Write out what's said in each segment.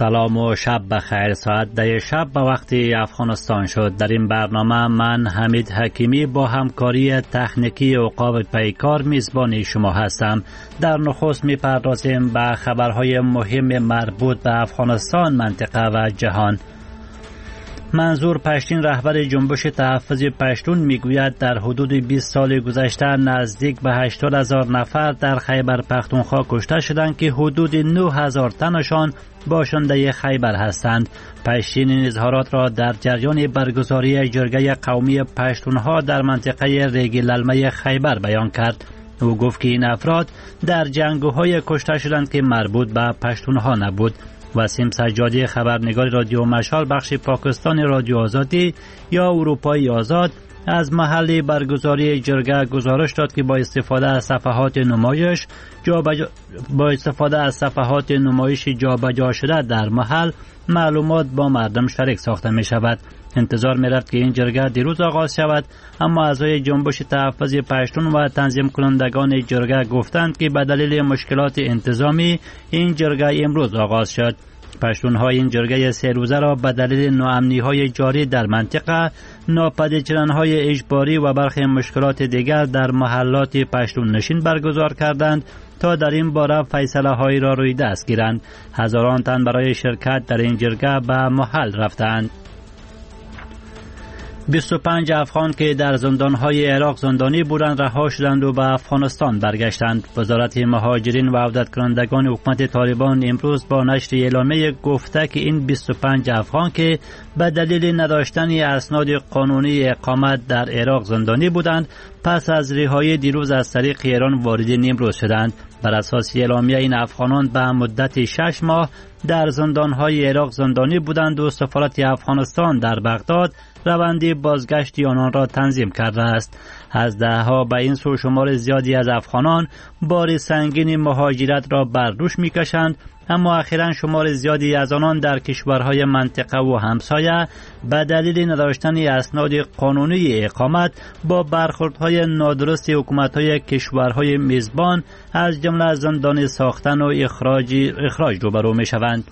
سلام و شب بخیر. ساعت 10 شب به وقت افغانستان شد. در این برنامه من حمید حکیمی با همکاری تکنیکی عقاب پیکار میزبان شما هستم. در نخست میپردازیم به خبرهای مهم مربوط به افغانستان، منطقه و جهان. منظور پشتین، رهبر جنبش تحفظ پشتون، میگوید در حدود 20 سال گذشته نزدیک به 80,000 نفر در خیبر پختونخوا کشته شدند که حدود 9,000 تنشان باشنده خیبر هستند. پشتین این اظهارات را در جریان برگزاری جرگه قومی پشتونها در منطقه ریگ للمه خیبر بیان کرد. او گفت که این افراد در جنگ‌های کشته شدند که مربوط به پشتونها نبود. وسیم سجادی، خبرنگار رادیو مشال بخش پاکستان رادیو آزادی یا اروپای آزاد، از محل برگزاری جرگه گزارش داد که با استفاده از صفحات نمایش جابجا شده در محل معلومات با مردم شریک ساخته می شود. انتظار می رفت که این جرگه دیروز آغاز شود، اما اعضای جنبش تحفظ پشتون و تنظیم کنندگان جرگه گفتند که به دلیل مشکلات انتظامی این جرگه امروز آغاز شد. پشتونها این جرگه 3 روزه را به دلیل ناامنی‌های جاری در منطقه، ناپدید شدن‌های اجباری و برخی مشکلات دیگر در محلات پشتون نشین برگزار کردند تا در این باره فیصله‌هایی را روی دست گیرند. هزاران تن برای شرکت در این جرگه به محل رفتند. 25 افغان که در زندانهای عراق زندانی بودند رها شدند و به افغانستان برگشتند. وزارت مهاجرین و عودت کنندگان حکومت طالبان امروز با نشر اعلامیه گفته که این 25 افغان که به دلیل نداشتن اسناد قانونی اقامت در عراق زندانی بودند، پس از رهایی دیروز از طریق ایران وارد نیمروز شدند. بر اساس اعلامیه این افغانان به مدت 6 ماه در زندانهای عراق زندانی بودند و سفارت افغانستان در بغداد روند بازگشت آنان را تنظیم کرده است. از دهها به این سو شمار زیادی از افغانان بار سنگین مهاجرت را بر دوش می‌کشند، اما اخیراً شمار زیادی از آنان در کشورهای منطقه و همسایه به دلیل نداشتن اسناد قانونی اقامت با برخوردهای نادرست حکومت‌های کشورهای میزبان از جمله زندان ساختن و اخراج روبرو می‌شوند.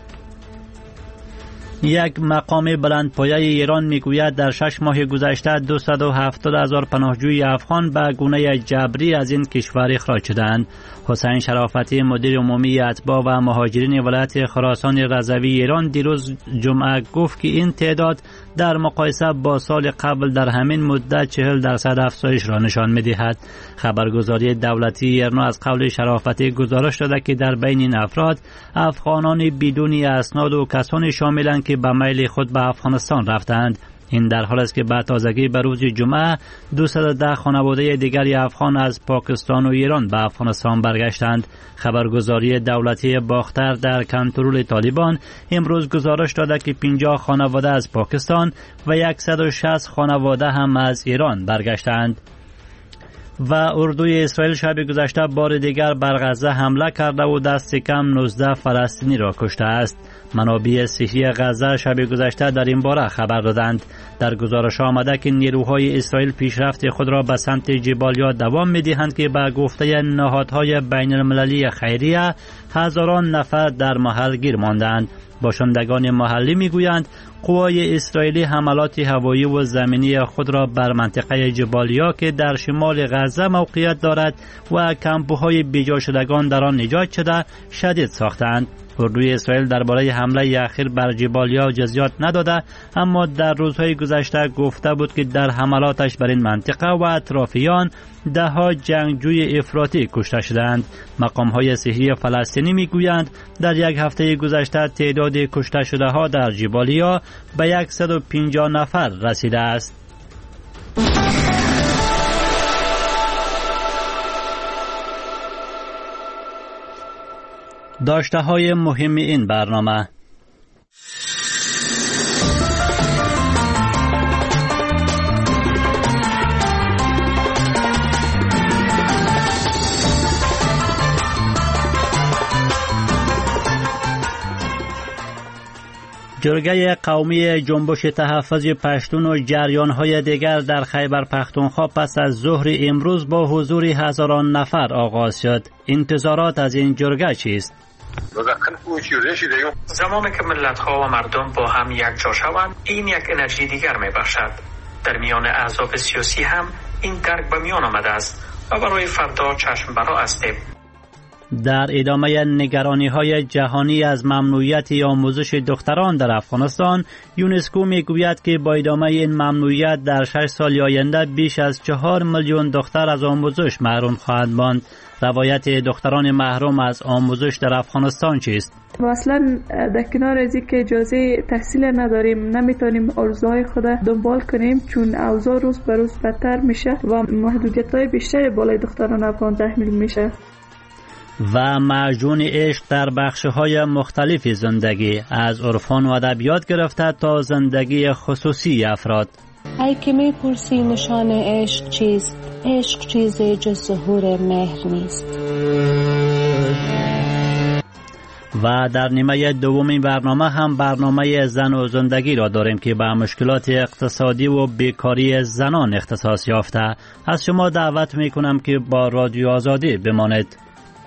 یک مقام بلندپایه ایران میگوید در 6 ماه گذشته 270,000 پناهجوی افغان به گونه جبری از این کشور اخراج شدند. حسین شرافتی، مدیر عمومی اتباع و مهاجرین ولایت خراسان رضوی ایران، دیروز جمعه گفت که این تعداد در مقایسه با سال قبل در همین مدت 40% افزایش را نشان می‌دهد. خبرگزاری دولتی ایرنا از قول شرافتی گزارش داده که در بین این افراد افغانان بدون اسناد و کسانی شاملند که به میل خود به افغانستان رفتند. این در حال است که به تازگی به روز جمعه 210 خانواده دیگری افغان از پاکستان و ایران به افغانستان برگشتند. خبرگزاری دولتی باختر در کنترل طالبان امروز گزارش داده که 50 خانواده از پاکستان و 160 خانواده هم از ایران برگشتند. و اردوی اسرائیل شب گذشته بار دیگر بر غزه حمله کرده و دست کم 19 فلسطینی را کشته است. منابع صحی غزه شب گذشته در این باره خبر دادند. در گزارش آمده که نیروهای اسرائیل پیشرفت خود را به سمت جبالیا دوام می‌دهند که به گفته نهادهای بین المللی خیریه هزاران نفر در محل گیر ماندند. باشندگان محلی میگویند قوای اسرائیلی حملات هوایی و زمینی خود را بر منطقه جبالیا که در شمال غزه موقعیت دارد و کمپ‌های بیجا شدگان در آن ایجاد شده شدید ساختند. اردوی اسرائیل درباره حمله اخیر بر جبالیا جزئیات نداده، اما در روزهای گذشته گفته بود که در حملاتش بر این منطقه و اطرافیان ده‌ها جنگجوی افراطی کشته شدند. مقام‌های صحی فلسطینی میگویند در یک هفته گذشته تعداد کشته شده ها در جبالیا به 150 نفر رسیده است. داشته های مهم این برنامه: جرگه قومی جنبش تحفظ پشتون و جریان‌های دیگر در خیبر پختونخوا پس از ظهر امروز با حضور هزاران نفر آغاز شد. انتظارات از این جرگه چیست؟ زمانی که ملت‌ها و مردم با هم یک جا شوند، این یک انرژی دیگر می‌بخشد. در میان احزاب سیاسی هم این درک به میان آمده است و برای فردا چشم برا هستیم. در ادامه نگرانی‌های جهانی از ممنوعیت آموزش دختران در افغانستان، یونسکو میگوید که با ادامه این ممنوعیت در 6 سال آینده بیش از 4 میلیون دختر از آموزش محروم خواهند ماند. روایت دختران محروم از آموزش در افغانستان چیست؟ اصلا در کنار از اینکه اجازه تحصیل نداریم، نمیتونیم آرزوهای خود دنبال کنیم، چون اوضاع روز به روز بدتر میشه و محدودیت‌های بیشتری بالای دختران افغان تحمیل میشه. و معجون عشق در بخش‌های مختلف زندگی، از عرفان و ادبیات گرفته تا زندگی خصوصی افراد. ای که میپرسی نشان عشق چیست؟ عشق چیزی جز ظهور مهر نیست. و در نیمه دوم برنامه هم برنامه زن و زندگی را داریم که به مشکلات اقتصادی و بیکاری زنان اختصاص یافته. از شما دعوت میکنم که با رادیو آزادی بمانید.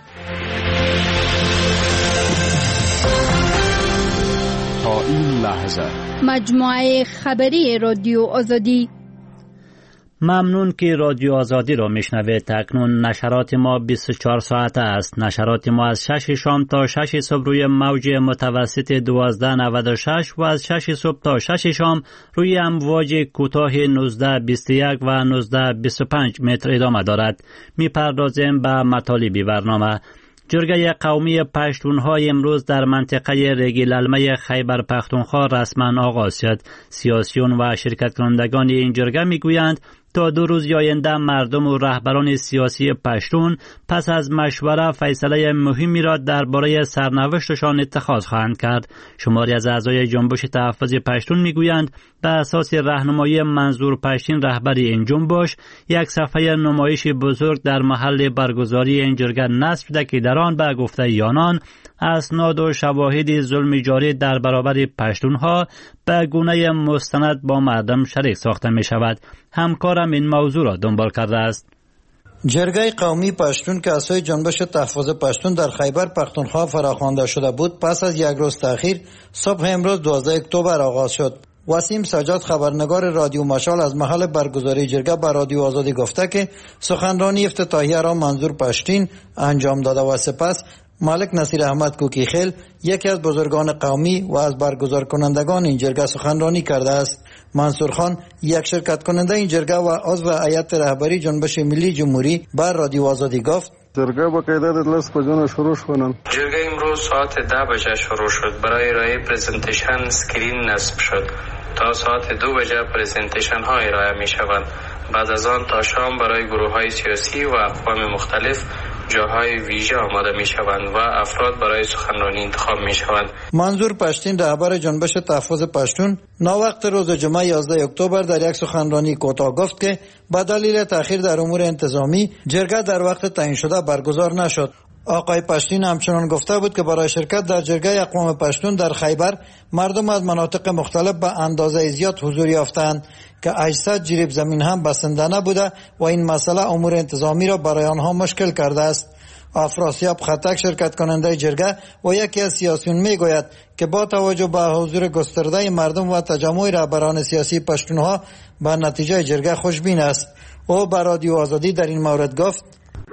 تا این لحظه مجموعه خبری رادیو آزادی. ممنون که رادیو آزادی را میشنوید. تکنون نشرات ما 24 ساعته است. نشرات ما از 6 شام تا 6 صبح روی موج متوسط 1296 و از 6 صبح تا 6 شام روی امواج کوتاه 1921 و 1925 متر ادامه دارد. میپردازیم به مطالب برنامه. جرگه قومی پشتونها امروز در منطقه ریگیلالمه خیبر پختونخوا رسما آغاز شد. سیاسیون و شرکت کنندگان این جرگه میگویند تا 2 روز آینده مردم و رهبران سیاسی پشتون پس از مشوره فیصله مهمی را درباره سرنوشتشان اتخاذ خواهند کرد. شماری از اعضای جنبش تحفظ پشتون میگویند به اساس راهنمایی منظور پشتین رهبر این جنبش، یک صفحه نمایش بزرگ در محل برگزاری این جرگه نصب شده که در آن به گفته آنان اسناد و شواهد ظلم جاری در برابر پشتونها به گونه مستند با مردم شریک ساخته می شود. همکارم این موضوع را دنبال کرده است. جرگه قومی پشتون که اساس جنبش تحفظ پشتون در خیبر پختونخوا فراخوانده شده بود، پس از یک روز تأخیر صبح امروز 12 اکتبر آغاز شد. وسیم سجاد خبرنگار رادیو مشال از محل برگزاری جرگه به رادیو آزادی گفته که سخنرانی افتتاحیه را منظور پشتین انجام داده و سپس مالک نصیر احمد کوکیخیل یکی از بزرگان قومی و از برگزار کنندگان این جرگه سخنرانی کرده است. منصور خان یک شرکت کننده این جرگه و عضو هیئت رهبری جنبش ملی جمهوری بر رادیو آزادی گفت جرگه با قاعده دلس بجان شروع شدن. جرگه امروز ساعت 10 بجه شروع شد. برای ارائه پرزنتیشن اسکرین نصب شد. تا ساعت 2 بجه پرزنتیشن ها ارائه می شوند. بعد از آن تا شام برای گروه های سیاسی و اقوام مختلف جاهای ویژه آماده می شوند و افراد برای سخنرانی انتخاب می شوند. منظور پشتین رهبر جنبش تحفظ پشتون ناوقت روز جمعه 11 اکتبر در یک سخنرانی کوتاه گفت که به دلیل تأخیر در امور انتظامی جرگه در وقت تعیین شده برگزار نشد. آقای پشتین همچنان گفته بود که برای شرکت در جرگه اقوام پشتون در خیبر مردم از مناطق مختلف به اندازه زیاد حضور یافتند که 800 جریب زمین هم بسنده نبوده و این مسئله امور انتظامی را برای آنها مشکل کرده است. افراسیاب خطک شرکت کننده جرگه و یکی از سیاسیون میگوید که با توجه به حضور گسترده مردم و تجمع رهبران سیاسی پشتونها به نتیجه جرگه خوشبین است. او به رادیو آزادی در این مورد گفت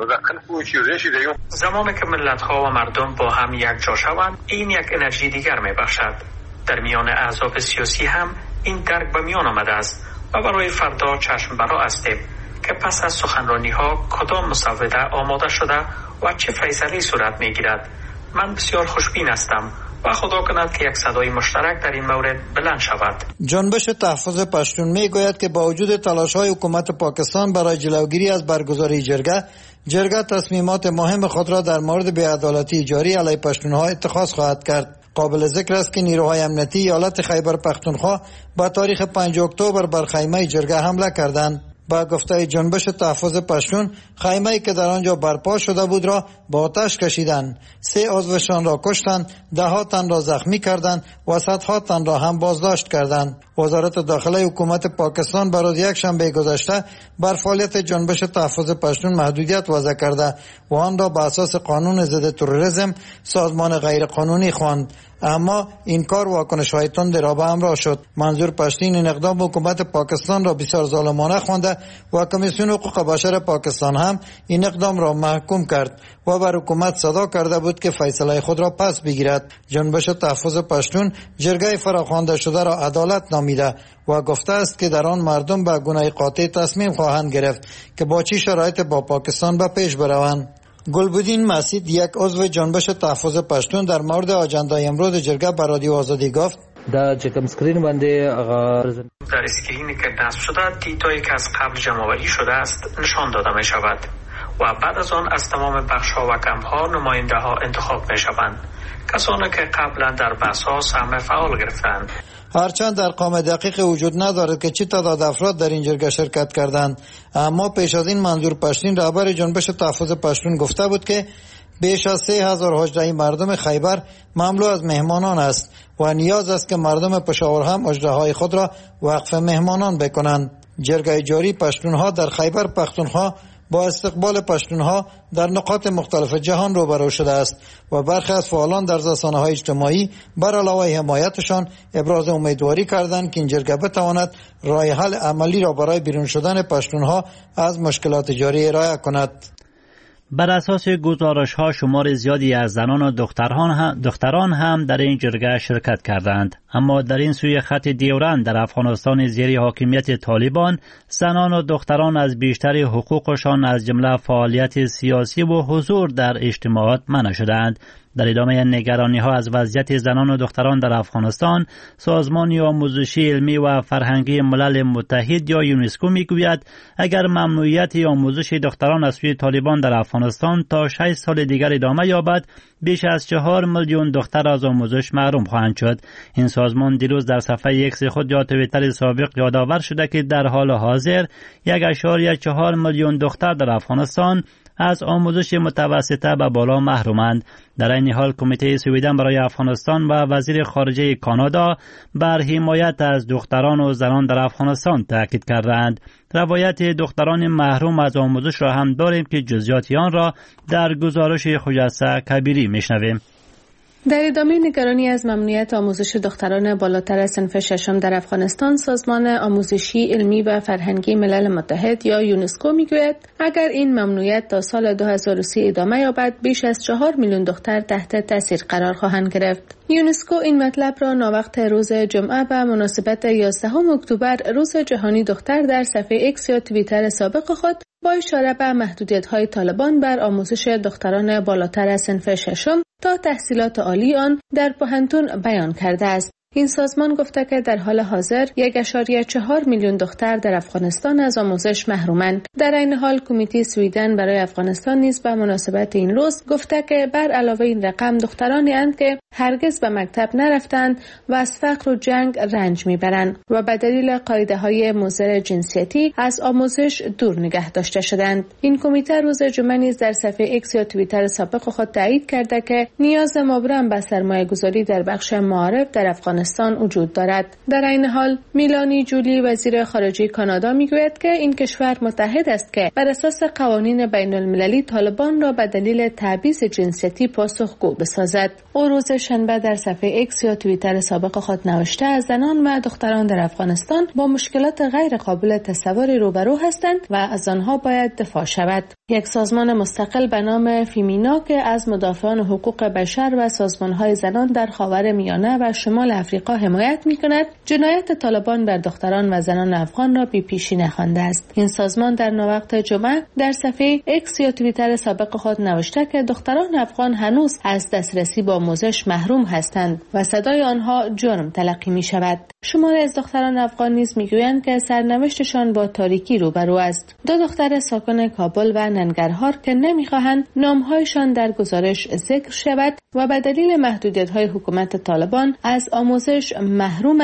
زمانی که ملت‌ها و مردم با هم یک جا شوند، این یک انرژی دیگر می‌بخشد. در میان احزاب سیاسی هم این درک به میان آمده است و برای فردا چشم برا هستیم که پس از سخنرانی‌ها کدام مسوده آماده شده و چه فیصله صورت می‌گیرد. من بسیار خوشبین هستم و خدا کند که یک صدای مشترک در این مورد بلند شود. جنبش تحفظ پشتون میگوید که با وجود تلاش‌های حکومت پاکستان برای جلوگیری از برگزاری جرگه تصمیمات مهم خود را در مورد بی‌عدالتی جاری علیه پشتونها اتخاذ خواهد کرد. قابل ذکر است که نیروهای امنیتی ایالت خیبر پختونخوا با تاریخ 5 اکتبر بر خیمه جرگه حمله کردند. با گفته جنبش تحفظ پشتون خیمه‌ای که در آنجا برپا شده بود را با آتش کشیدند. 3 عضوشان را کشتند، 10 تن را زخمی کردند و 100 تن را هم بازداشت کردند. وزارت داخله حکومت پاکستان برای یک شنبه گذشته بر فعالیت جنبش تحفظ پشتون محدودیت وضع کرده و آن را بر اساس قانون ضد تروریسم سازمان غیرقانونی خواند. اما این کار واکنش‌های تند را به همراه شد. منظور پشتین این اقدام حکومت پاکستان را بسیار ظالمانه خوانده و کمیسیون حقوق بشر پاکستان هم این اقدام را محکوم کرد و بر حکومت صدا کرده بود که فیصله خود را پس بگیرد. جنبش تحفظ پشتون جرگه فراخوانده شده را عدالت نامیده و گفته است که در آن مردم به گونه قاطع تصمیم خواهند گرفت که با چه شرایط با پاکستان به پیش بروند. گلبدین مسعود یک عضو جنبش تحفظ پشتون در مورد اجندای امروز جرگه به رادیو آزادی گفت در اسکرینی که نصب شده دیتایی که از قبل جمع‌آوری شده است نشان داده می شود و بعد از آن از تمام بخش‌ها و کمپ‌ها نماینده‌ها انتخاب می شوند، کسانی که قبلا در بحث‌ها سهم فعال گرفتند. هرچند ارقام دقیق وجود ندارد که چه تعداد افراد در این جرگه شرکت کردند، اما پیش از این منظور پشتین رهبر جنبش تحفظ پشتون گفته بود که بیش از 3000 حجره مردم خیبر مملو از مهمانان است و نیاز است که مردم پشاور هم حجره‌های خود را وقف مهمانان بکنند. جرگه جاری پشتونها در خیبر پختونخوا با استقبال پشتونها در نقاط مختلف جهان روبرو شده است و برخی از فعالان در رسانه‌های اجتماعی بر علاوه حمایتشان ابراز امیدواری کردند که این جرگه بتواند راه حل عملی را برای بیرون شدن پشتونها از مشکلات جاری ارائه کند. بر اساس گزارش‌ها شمار زیادی از زنان و دختران هم در این جرگه شرکت کردند، اما در این سوی خط دیورند در افغانستان زیر حاکمیت طالبان زنان و دختران از بیشتر حقوقشان از جمله فعالیت سیاسی و حضور در اجتماعات منع شدند. در ادامه نگرانی‌ها از وضعیت زنان و دختران در افغانستان، سازمان آموزشی علمی و فرهنگی ملل متحد یا یونسکو میگوید اگر ممنوعیت آموزش دختران از سوی طالبان در افغانستان تا 6 سال دیگر ادامه یابد، بیش از 4 میلیون دختر از آموزش محروم خواهند شد. این سازمان دیروز در صفحه ایکس خود یا توییتر سابق یادآور شده که در حال حاضر 1.4 میلیون دختر در افغانستان از آموزش متوسطه به بالا محرومند. در این حال کمیته سویدن برای افغانستان و وزیر خارجه کانادا بر حمایت از دختران و زنان در افغانستان تاکید کردند. روایت دختران محروم از آموزش را هم داریم که جزئیات آن را در گزارش خجسته کبیری میشنویم. در ادامه نگرانی از ممنوعیت آموزش دختران بالاتر از صنف ششم در افغانستان، سازمان آموزشی علمی و فرهنگی ملل متحد یا یونسکو میگوید اگر این ممنوعیت تا سال 2030 ادامه یابد، بیش از 4 میلیون دختر تحت تاثیر قرار خواهند گرفت. یونسکو این مطلب را ناوقت روز جمعه به مناسبت 11 اکتبر روز جهانی دختر در صفحه ایکس یا توییتر سابق خود با اشاره به محدودیت‌های طالبان بر آموزش دختران بالاتر از صنف ششم تا تحصیلات عالی آن در پوهنتون بیان کرده است. این سازمان گفته که در حال حاضر 1.4 میلیون دختر در افغانستان از آموزش محرومند. در این حال کمیته سویدن برای افغانستان نیز به مناسبت این روز گفته که بر علاوه این رقم دخترانی اند که هرگز به مکتب نرفتند و از فقر و جنگ رنج میبرند و به دلیل قاعده‌های مضر جنسیتی از آموزش دور نگه داشته شدند. این کمیته روز جمعه نیز در صفحه ایکس یا توییتر سابق خود تایید کرده که نیاز مبرم به سرمایه‌گذاری در بخش معارف در افغانستان وجود دارد. در این حال میلانی جولی وزیر خارجه کانادا میگوید که این کشور متحد است که بر اساس قوانین بین المللی طالبان را به دلیل تبعیض جنسیتی پاسخگو بسازد. او روز شنبه در صفحه ایکس یا توییتر سابق خود نوشته از زنان و دختران در افغانستان با مشکلات غیر قابل تصور روبرو هستند و از آنها باید دفاع شود. یک سازمان مستقل به نام فیمینا که از مدافعان حقوق بشر و سازمان‌های زنان در خاورمیانه و شمال آفریقا حمایت می‌کند، جنایت طالبان بر دختران و زنان افغان را بی‌پیشی نخوانده است. این سازمان در نووقت جمعه در صفحه ایکس یا توییتر سابق خود نوشته که دختران افغان هنوز از دسترسی به آموزش محروم هستند و صدای آنها جرم تلقی می‌شود. شماری از دختران افغان نیز می‌گویند که سرنوشتشان با تاریکی روبرو است. 2 دختر ساکن کابل و ننگرهار که نمی‌خواهند نام‌هایشان در گزارش ذکر شود و به دلیل محدودیت‌های حکومت طالبان از آموزش محرومند،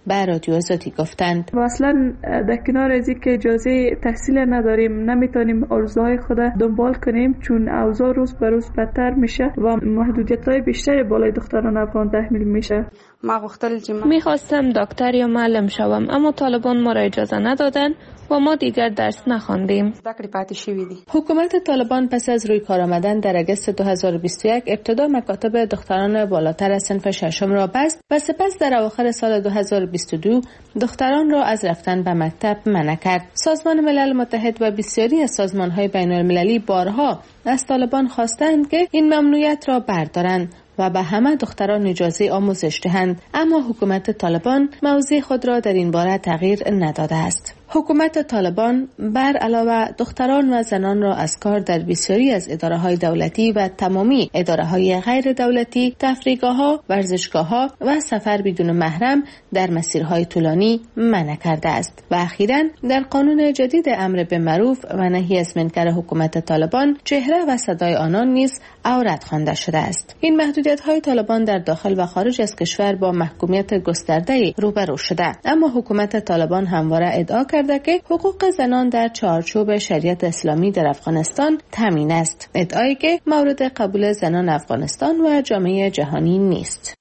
به رادیو آزادی گفتند. و اصلا در کنار از اینکه اجازه تحصیل نداریم نمیتونیم آرزوهای خود دنبال کنیم، چون اوضاع روز به روز بدتر میشه و محدودیت‌های بیشتری بالای دختران افغان تحمیل میشه. میخواستم دکتر یا معلم شوم، اما طالبان ما را اجازه ندادن و ما دیگر درس نخواندیم. حکومت طالبان پس از روی کار آمدن در اگست 2021 ابتدا مکاتب دختران بالاتر از صنف ششم را بست و سپس در اواخر سال 2022 دختران را از رفتن به مکتب منع کرد. سازمان ملل متحد و بسیاری از سازمان‌های بین‌المللی بارها از طالبان خواستند که این ممنوعیت را بردارند و به همه دختران اجازه آموزش دهند، اما حکومت طالبان موضع خود را در این باره تغییر نداده است. حکومت طالبان بر علاوه دختران و زنان را از کار در بسیاری از اداره‌های دولتی و تمامی اداره‌های غیر دولتی، تفریحگاه‌ها، ورزشگاه‌ها و سفر بدون محرم در مسیرهای طولانی منع کرده است. و اخیراً در قانون جدید امر بالمعروف و نهی از منکر حکومت طالبان چهره و صدای آنان نیز عورت خوانده شده است. این محدودیت‌های طالبان در داخل و خارج از کشور با محکومیت گسترده روبرو شده، اما حکومت طالبان همواره ادعا کرده که حقوق زنان در چارچوب شریعت اسلامی در افغانستان تامین است، ادعایی که مورد قبول زنان افغانستان و جامعه جهانی نیست.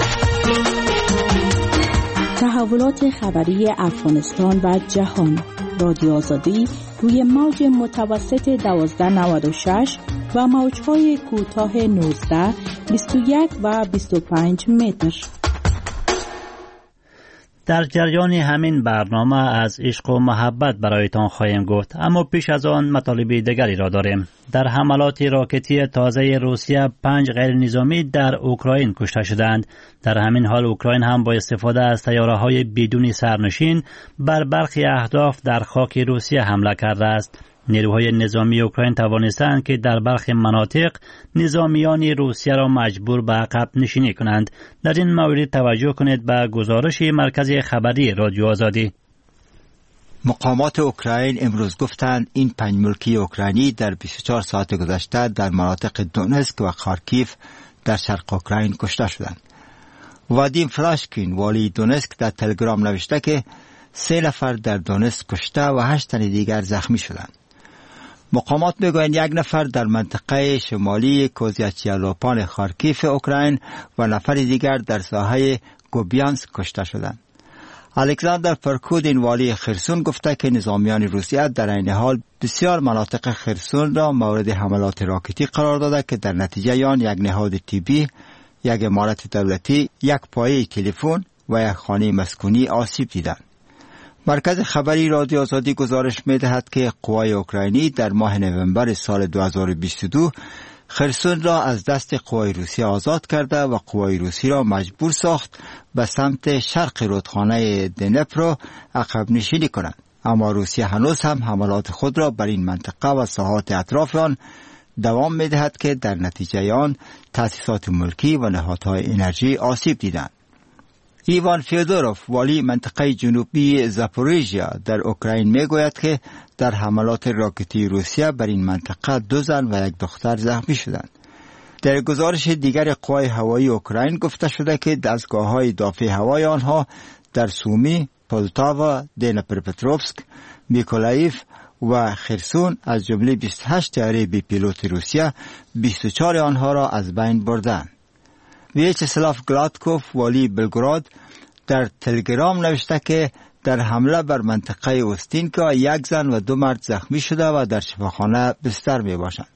تحولات خبری افغانستان و جهان، رادیو آزادی روی موج متوسط 1296 و موج‌های کوتاه 19، 21 و 25 متر. در جریان همین برنامه از عشق و محبت برایتان خواهیم گفت، اما پیش از آن مطالب دیگری را داریم. در حملات راکتی تازه روسیه 5 غیر نظامی در اوکراین کشته شدند. در همین حال اوکراین هم با استفاده از طیاره‌های بدون سرنشین بر برخی اهداف در خاک روسیه حمله کرده است. نیروهای نظامی اوکراین توانستند که در برخی مناطق نظامیان روسیه را مجبور به عقب نشینی کنند. در این مورد توجه کنید به گزارش مرکز خبری رادیو آزادی. مقامات اوکراین امروز گفتند این 5 ملکی اوکراینی در 24 ساعت گذشته در مناطق دونسک و خارکیف در شرق اوکراین کشته شدند. وادیم فلاشکین والی دونسک در تلگرام نوشته که 3 نفر در دونسک کشته و 8 تن دیگر زخمی شدند. مقامات میگویند 1 نفر در منطقه شمالی کوزیاچیالوپان خارکیف اوکراین و نفر دیگر در ساحه گوبیانسک کشته شدند. الکساندر پرکودین والی خرسون گفته که نظامیان روسیه در این حال بسیار مناطق خرسون را مورد حملات راکتی قرار داده که در نتیجه آن 1 نهاد طبی، 1 عمارت دولتی، 1 پایه تلفن و 1 خانه مسکونی آسیب دیدند. مرکز خبری رادیو آزادی گزارش می‌دهد که قوای اوکراینی در ماه نوامبر سال 2022 خرسون را از دست قوای روسیه آزاد کرده و قوای روسی را مجبور ساخت به سمت شرق رودخانه دنپرو عقب نشینی کنند. اما روسیه هنوز هم حملات خود را بر این منطقه و ساحات اطراف آن دوام می‌دهد که در نتیجه آن تأسیسات ملکی و نهادهای انرژی آسیب دیدند. ایوان فیودوروف والی منطقه جنوبی زاپوریژیا در اوکراین میگوید که در حملات راکتی روسیه بر این منطقه 2 زن و 1 دختر زخمی شدند. در گزارش دیگر قوای هوایی اوکراین گفته شده که دستگاه‌های دافع هوایی آنها در سومی، پولتاوا، دنیپروپتروفسک، میکولایف و خرسون از جمله 28 طیاره بی پیلوت روسیه 24 آنها را از بین بردند. ویچسلاف گلادکوف والی بلگراد در تلگرام نوشته که در حمله بر منطقه اوستینکا 1 زن و 2 مرد زخمی شده و در شفاخانه بستر می باشند.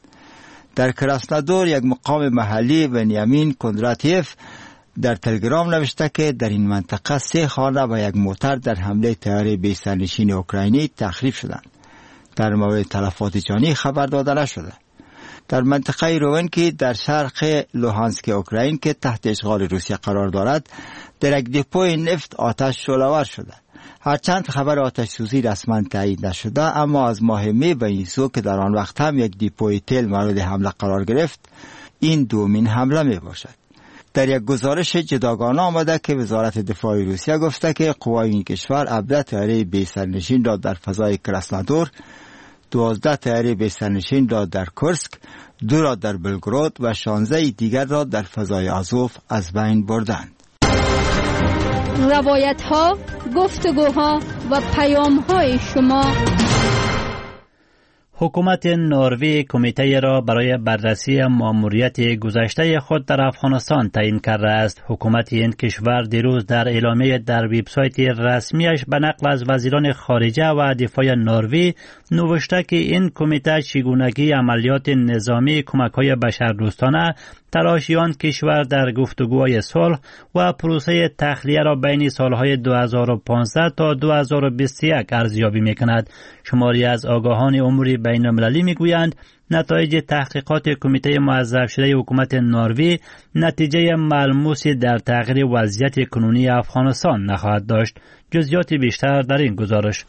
در کراسنادور 1 مقام محلی ونیامین کندراتیف در تلگرام نوشته که در این منطقه 3 خانه و 1 موتر در حمله طیاره بی سرنشین اوکراینی تخریب شدند. در مورد تلفات جانی خبر داده نشده. در منطقه روونکی در شرق لوهانسک اوکراین که تحت اشغال روسیه قرار دارد در 1 دپوی نفت آتش شعله‌آور شده. هرچند خبر آتش سوزی رسما تایید نشده، اما از ماه می به این سو که در آن وقت هم 1 دپوی تیل مورد حمله قرار گرفت، این دومین حمله می باشد. در 1 گزارش جداگانه آمده که وزارت دفاع روسیه گفته که قوای این کشور 17 طیاره بی سرنشین را در فضای کراسنادور، 12 طیاره بی سرنشین را در کرسک، 2 را در بلگراد و 16 دیگر را در فضای آزوف از بین بردند. روایت ها، گفتگوها و پیام های شما. حکومت نروژ کمیته را برای بررسی ماموریت گذشته خود در افغانستان تعیین کرده است. حکومت این کشور دیروز در اعلامیه در وبسایت رسمیش به نقل از وزیران خارجه و دفاع نروژ نوشته که این کمیته چگونگی عملیات نظامی کمک‌های بشردوستانه، تلاشیان کشور در گفتگوهای صلح و پروسه تخلیه را بین سالهای 2015 تا 2021 ارزیابی می‌کند. شماری از آگاهان امور بین المللی می‌گویند نتایج تحقیقات کمیته موظف شده حکومت نروژ نتیجه ملموسی در تغییر وضعیت کنونی افغانستان نخواهد داشت. جزئیات بیشتر در این گزارش.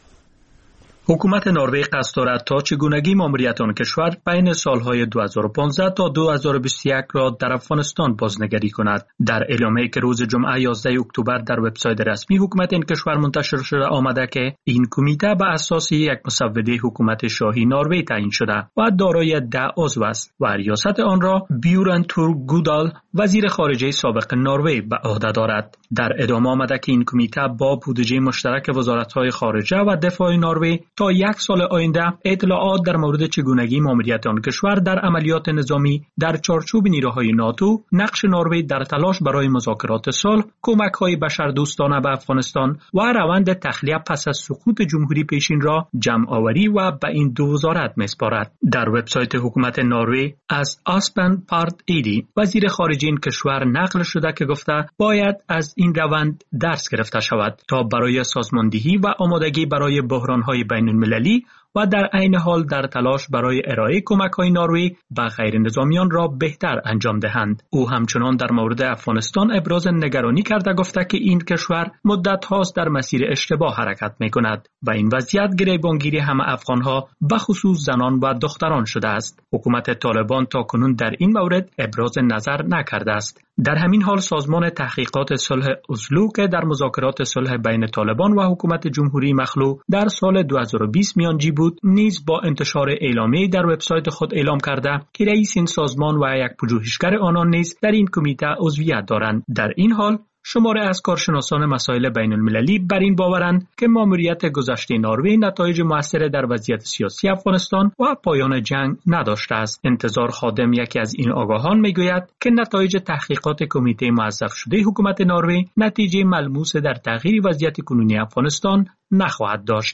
حکومت نروژ قصد دارد تا چگونگی ماموریت آن کشور بین سالهای 2015 تا 2021 را در افغانستان بازنگری کند. در اعلامیه‌ای که روز جمعه 11 اکتبر در وبسایت رسمی حکومت این کشور منتشر شده آمده که این کمیته به اساس یک مسوده حکومت شاهی نروژ تعیین شده و دارای 10 عضو است و ریاست آن را بیورن تور گودال وزیر خارجه سابق نروژ به عهده دارد. در ادامه آمده که این کمیته با بودجه مشترک وزارت‌های خارجه و دفاع نروژ تا 1 سال آینده اطلاعات در مورد چگونگی ماموریت آن کشور در عملیات نظامی در چارچوب نیروهای ناتو، نقش نروژ در تلاش برای مذاکرات صلح، کمک‌های بشردوستانه به افغانستان و روند تخلیه پس از سقوط جمهوری پیشین را جمع آوری و به این دو وزارت می‌سپارد. در وبسایت حکومت نروژ از آسپن پارت ایدی وزیر خارجه این کشور نقل شده که گفته باید از این روند درس گرفته شود تا برای سازماندهی و آمادگی برای بحران‌های بین‌المللی و در عین حال در تلاش برای ارائه کمک‌های نروژ به غیر نظامیان را بهتر انجام دهند. او همچنان در مورد افغانستان ابراز نگرانی کرده گفته که این کشور مدت هاست در مسیر اشتباه حرکت می‌کند و این وضعیت گریبانگیری همه افغان‌ها به خصوص زنان و دختران شده است. حکومت طالبان تاکنون در این مورد ابراز نظر نکرده است. در همین حال سازمان تحقیقات صلح اسلو که در مذاکرات صلح بین طالبان و حکومت جمهوری مخلوع در سال 2020 میانجی بود، نیز با انتشار اعلامیه در وبسایت خود اعلام کرده که رئیس این سازمان و یک پژوهشگر آنان نیز در این کمیته عضویت دارند. در این حال شماره از کارشناسان مسائل بین المللی بر این باورند که ماموریت گذشته نروژ نتایج مؤثر در وضعیت سیاسی افغانستان و پایان جنگ نداشته است. انتظار خادم یکی از این آگاهان میگوید که نتایج تحقیقات کمیته موظف شده حکومت نروژ نتیجه ملموس در تغییر وضعیت کنونی افغانستان نخواهد داشت.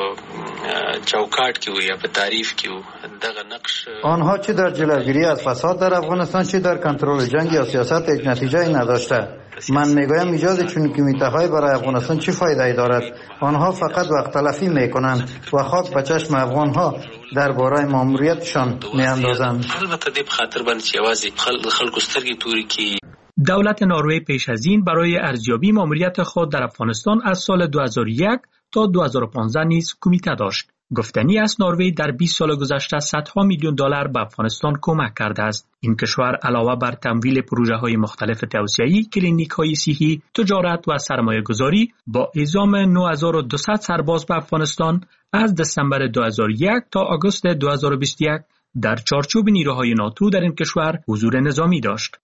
چوکاټ کې یا په تعریف کې دغه نقش آنها چه در جلوگیری از فساد در افغانستان چه در کنترل جنگ یا سیاست یک نتیجه نداشته. من میگویم ایجاد چنین کمیته‌های برای افغانستان چه فایده‌ای دارد؟ آنها فقط وقت تلفی میکنند و خاک به چشم افغانها درباره ماموریتشان میاندازند. البته دې په خاطر باندې چې یوازې خلکو سترګې توري کی. دولت نروژ پیش از این برای ارزیابی ماموریت خود در افغانستان از سال 2001 تا 2015 نیز کمیته داشت. گفتنی است نروژ در 20 سال گذشته صدها میلیون دلار به افغانستان کمک کرده است. این کشور علاوه بر تمویل پروژه‌های مختلف توسعه‌ای، کلینیک‌های صحی، تجارت و سرمایه‌گذاری با اعزام 9200 سرباز به افغانستان از دسامبر 2001 تا آگوست 2021 در چارچوب نیروهای ناتو در این کشور حضور نظامی داشت.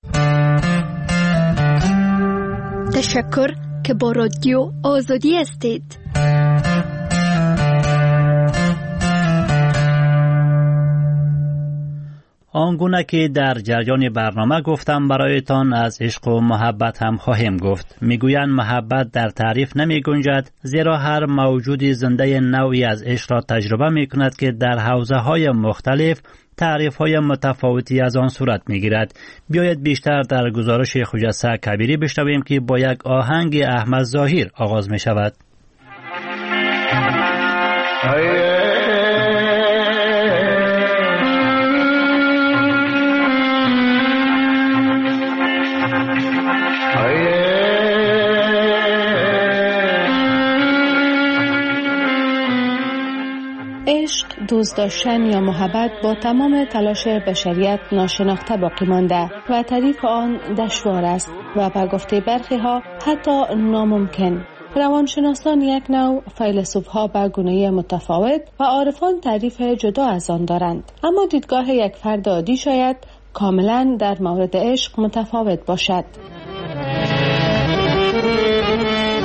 تشکر که با رادیو آزادی هستید. آنگونه که در جریان برنامه گفتم برایتان از عشق و محبت هم خواهیم گفت. میگویند محبت در تعریف نمی گنجد، زیرا هر موجود زنده نوعی از عشق را تجربه می کند که در حوزه های مختلف تعریف های متفاوتی از آن صورت می گیرد. بیایید بیشتر در گزارش خجسته کبیری بشنویم که با یک آهنگ احمد ظاهر آغاز می شود. عشق، دوست داشتن یا محبت با تمام تلاش بشریت ناشناخته باقی مانده و تعریف آن دشوار است و به گفته برخی ها حتی ناممکن. روانشناسان یک نوع، فیلسوف‌ها به گونه متفاوت و عارفان تعریف جدا از آن دارند. اما دیدگاه یک فرد عادی شاید کاملا در مورد عشق متفاوت باشد.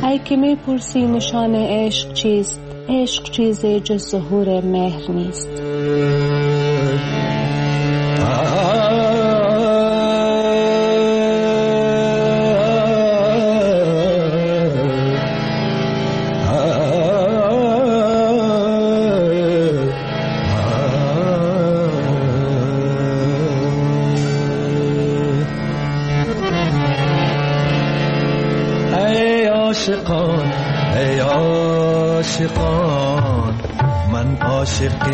ای که می پرسی نشان عشق چیست؟ عشق چیزی جز ظهور مهر نیست. ای عاشقان من عاشق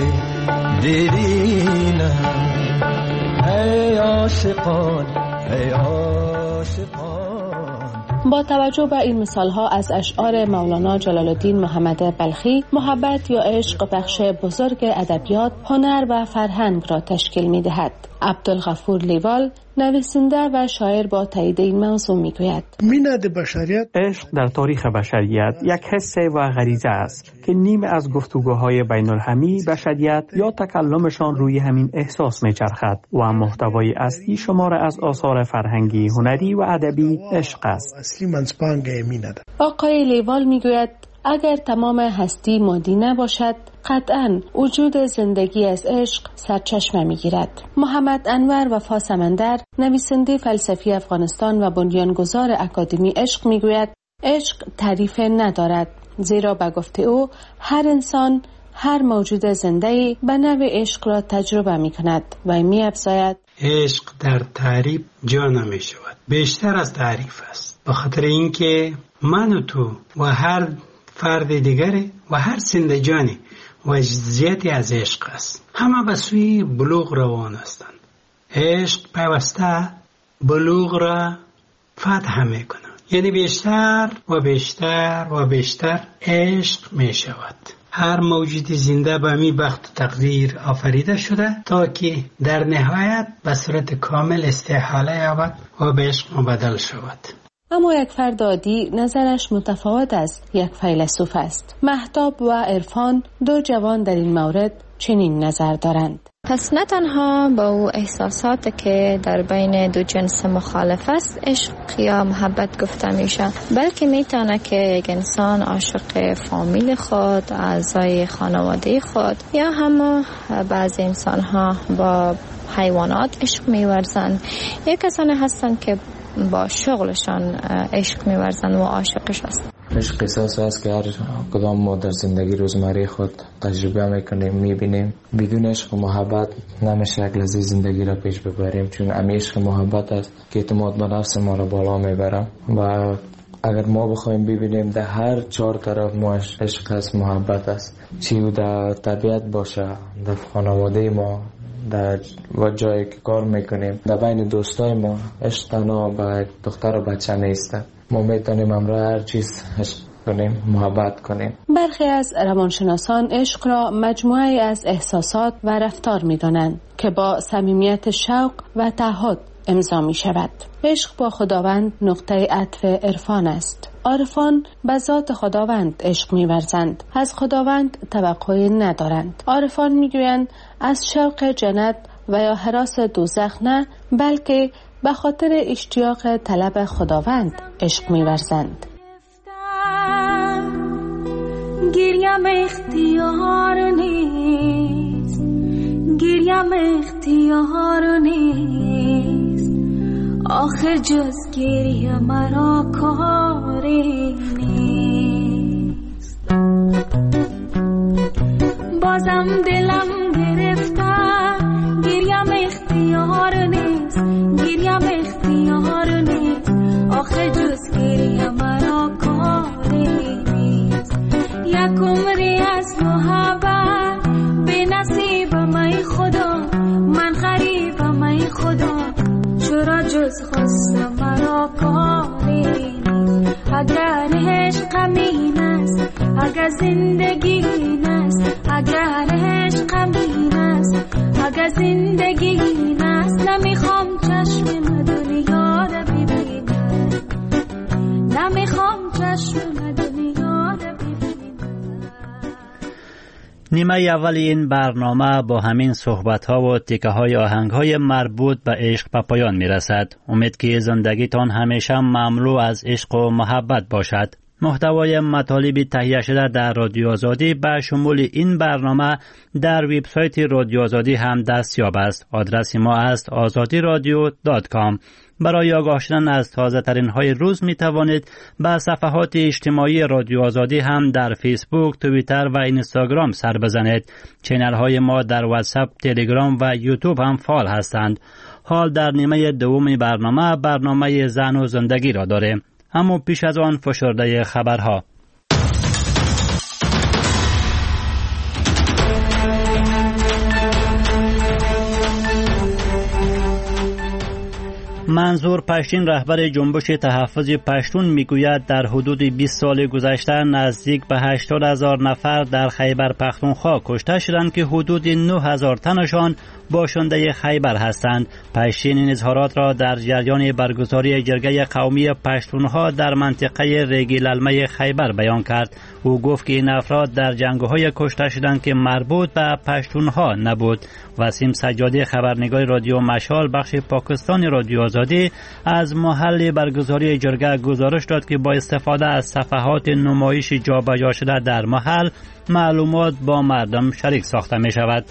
دیرینم ای عاشقان ای عاشقان. با توجه به این مثالها از اشعار مولانا جلال الدین محمد بلخی، محبت یا عشق بخش بزرگ ادبیات، هنر و فرهنگ را تشکیل می دهد. عبدالغفور لیوال نویسنده و شاعر با تایید این موضوع میگوید: مینه بشریت، عشق در تاریخ بشریت یک حس و غریزه است که نیمه از گفتگوهای بین الهمی بشریت یا تکلمشان روی همین احساس میچرخد و محتوای اصلی شمار از آثار فرهنگی، هنری و ادبی عشق است. اصلی منځپانګه مینه. آقای لیوال میگوید اگر تمام هستی مادی نباشد، قطعاً وجود زندگی از عشق سرچشمه میگیرد. محمد انور وفا سمندر، نویسنده فلسفی افغانستان و بنیانگذار اکادمی عشق میگوید عشق تعریف ندارد، زیرا به گفته او هر انسان، هر موجود زنده‌ای به نوع عشق را تجربه میکند و می‌افزاید عشق در تعریف جا نمی شود، بیشتر از تعریف است، به خاطر اینکه من و تو و هر فرد دیگری و هر زندگانی وضعیتی از عشق است. همه به سوی بلوغ روان هستند. عشق پیوسته بلوغ را فتح می کند، یعنی بیشتر و بیشتر و بیشتر عشق می شود. هر موجود زنده به می بخت و تقدیر آفریده شده تا که در نهایت به صورت کامل استحاله یابد و به عشق مبدل شود. اما یک فرد عادی نظرش متفاوت از یک فیلسوف است. مهتاب و عرفان، دو جوان در این مورد چنین نظر دارند. پس نه تنها با او احساسات که در بین دو جنس مخالف است عشق یا محبت گفته میشه، بلکه میتونه که یک انسان عاشق فامیل خود، اعضای خانواده خود، یا هم بعضی انسان ها با حیوانات عشق میورزند. یک کسانی هستند که با شغلشان عشق میورزند و عاشقش هستند. عشق قصاص است که هر کدام ما در زندگی روزمره خود تجربه میکنیم، میبینیم. بدون عشق و محبت نمیشه یک لحظه زندگی را پیش ببریم، چون همین عشق و محبت است که اعتماد به نفس ما را بالا میبره. و اگر ما بخوایم ببینیم در هر چهار طرف ما عشق است، محبت است، چی در طبیعت باشه، در خانواده ما، در و جایی که کار میکنیم، در بین دوستای ما، عشق تنها به دختر و بچه نیست. ما میتونیم امرا هر چیز عشق کنیم، محبت کنیم. برخی از روانشناسان عشق را مجموعه از احساسات و رفتار میدانند که با صمیمیت شوق و تعهد امضا می شود. عشق با خداوند نقطه عطف عرفان است. عارفان به ذات خداوند عشق می‌ورزند، از خداوند توقعی ندارند. عارفان می‌گویند از شوق جنت و یا هراس دوزخ نه، بلکه به خاطر اشتیاق طلب خداوند عشق می‌ورزند. گریم اختیار نیست، گریم اختیار نیست، آخر جز گریه مرا کاری نیست. بازم دلم گرفته، گریم اختیار نیست، گریم اختیار نیست، آخر جز گریه مرا کاری نیست. یک عمری از محبت به نصیبم ای خدا، من غریبم ای خدا، چرا جز خواست مرا کاری نیست. اگر عشق امین است، اگر زندگی این است، اگر عشق امین است، اگر زندگی این است، نمیخوام چشم دنیا را ببینم، نمیخوام چشم دنیا را ببینم. نیمه اول این برنامه با همین صحبت‌ها و تیکه‌های آهنگ‌های مربوط به عشق به پایان می‌رسد. امید که زندگیتان همیشه مملو از عشق و محبت باشد. محتوای مطالب تهیه شده در رادیو آزادی به شمول این برنامه در وبسایت رادیو آزادی هم دستیاب است. آدرس ما است azadiradio.com. برای آگاه شدن از تازه ترین های روز می توانید به صفحات اجتماعی رادیو آزادی هم در فیسبوک، توییتر و اینستاگرام سر بزنید. چینل های ما در واتساپ، تلگرام و یوتیوب هم فعال هستند. حال در نیمه دوم برنامه زن و زندگی را داریم. اما پیش از آن فشرده خبرها. منظور پشتین رهبر جنبش تحفظ پشتون میگوید در حدود 20 سال گذشته نزدیک به 80,000 نفر در خیبر پختونخوا کشته شدند که حدود 9,000 تنشان باشنده خیبر هستند. پشتین این اظهارات را در جریان برگزاری جرگه قومی پشتونها در منطقه ریگیلالمه خیبر بیان کرد. او گفت که این افراد در جنگ‌های کشته شدند که مربوط به پشتونها نبود. وسیم سجادی خبرنگار رادیو مشال بخش پاکستانی رادیو آزادی از محل برگزاری جرگه گزارش داد که با استفاده از صفحات نمایش جابجا شده در محل معلومات با مردم شریک ساخته می شود.